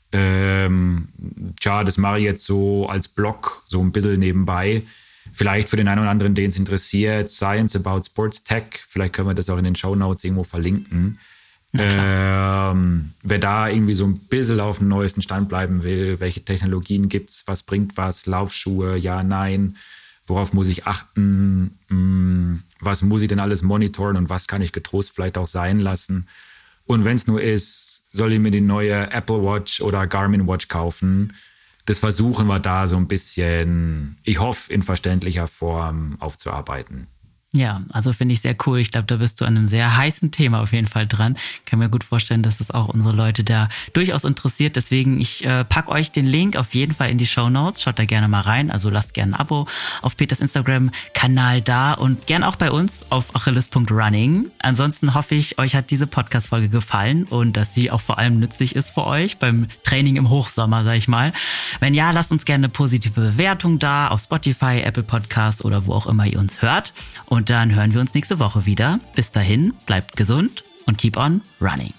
Das mache ich jetzt so als Blog, so ein bisschen nebenbei. Vielleicht für den einen oder anderen, den es interessiert, Science about Sports Tech. Vielleicht können wir das auch in den Shownotes irgendwo verlinken. Wer da irgendwie so ein bisschen auf dem neuesten Stand bleiben will, welche Technologien gibt's, was bringt was, Laufschuhe, ja, nein, worauf muss ich achten, was muss ich denn alles monitoren und was kann ich getrost vielleicht auch sein lassen. Und wenn es nur ist, soll ich mir die neue Apple Watch oder Garmin Watch kaufen. Das versuchen wir da so ein bisschen, ich hoffe, in verständlicher Form aufzuarbeiten. Ja, also finde ich sehr cool. Ich glaube, da bist du an einem sehr heißen Thema auf jeden Fall dran. Ich kann mir gut vorstellen, dass das auch unsere Leute da durchaus interessiert. Deswegen, ich packe euch den Link auf jeden Fall in die Shownotes. Schaut da gerne mal rein. Also lasst gerne ein Abo auf Peters Instagram-Kanal da und gern auch bei uns auf achilles.running. Ansonsten hoffe ich, euch hat diese Podcast-Folge gefallen und dass sie auch vor allem nützlich ist für euch beim Training im Hochsommer, sag ich mal. Wenn ja, lasst uns gerne eine positive Bewertung da auf Spotify, Apple Podcasts oder wo auch immer ihr uns hört. Und dann hören wir uns nächste Woche wieder. Bis dahin, bleibt gesund und keep on running.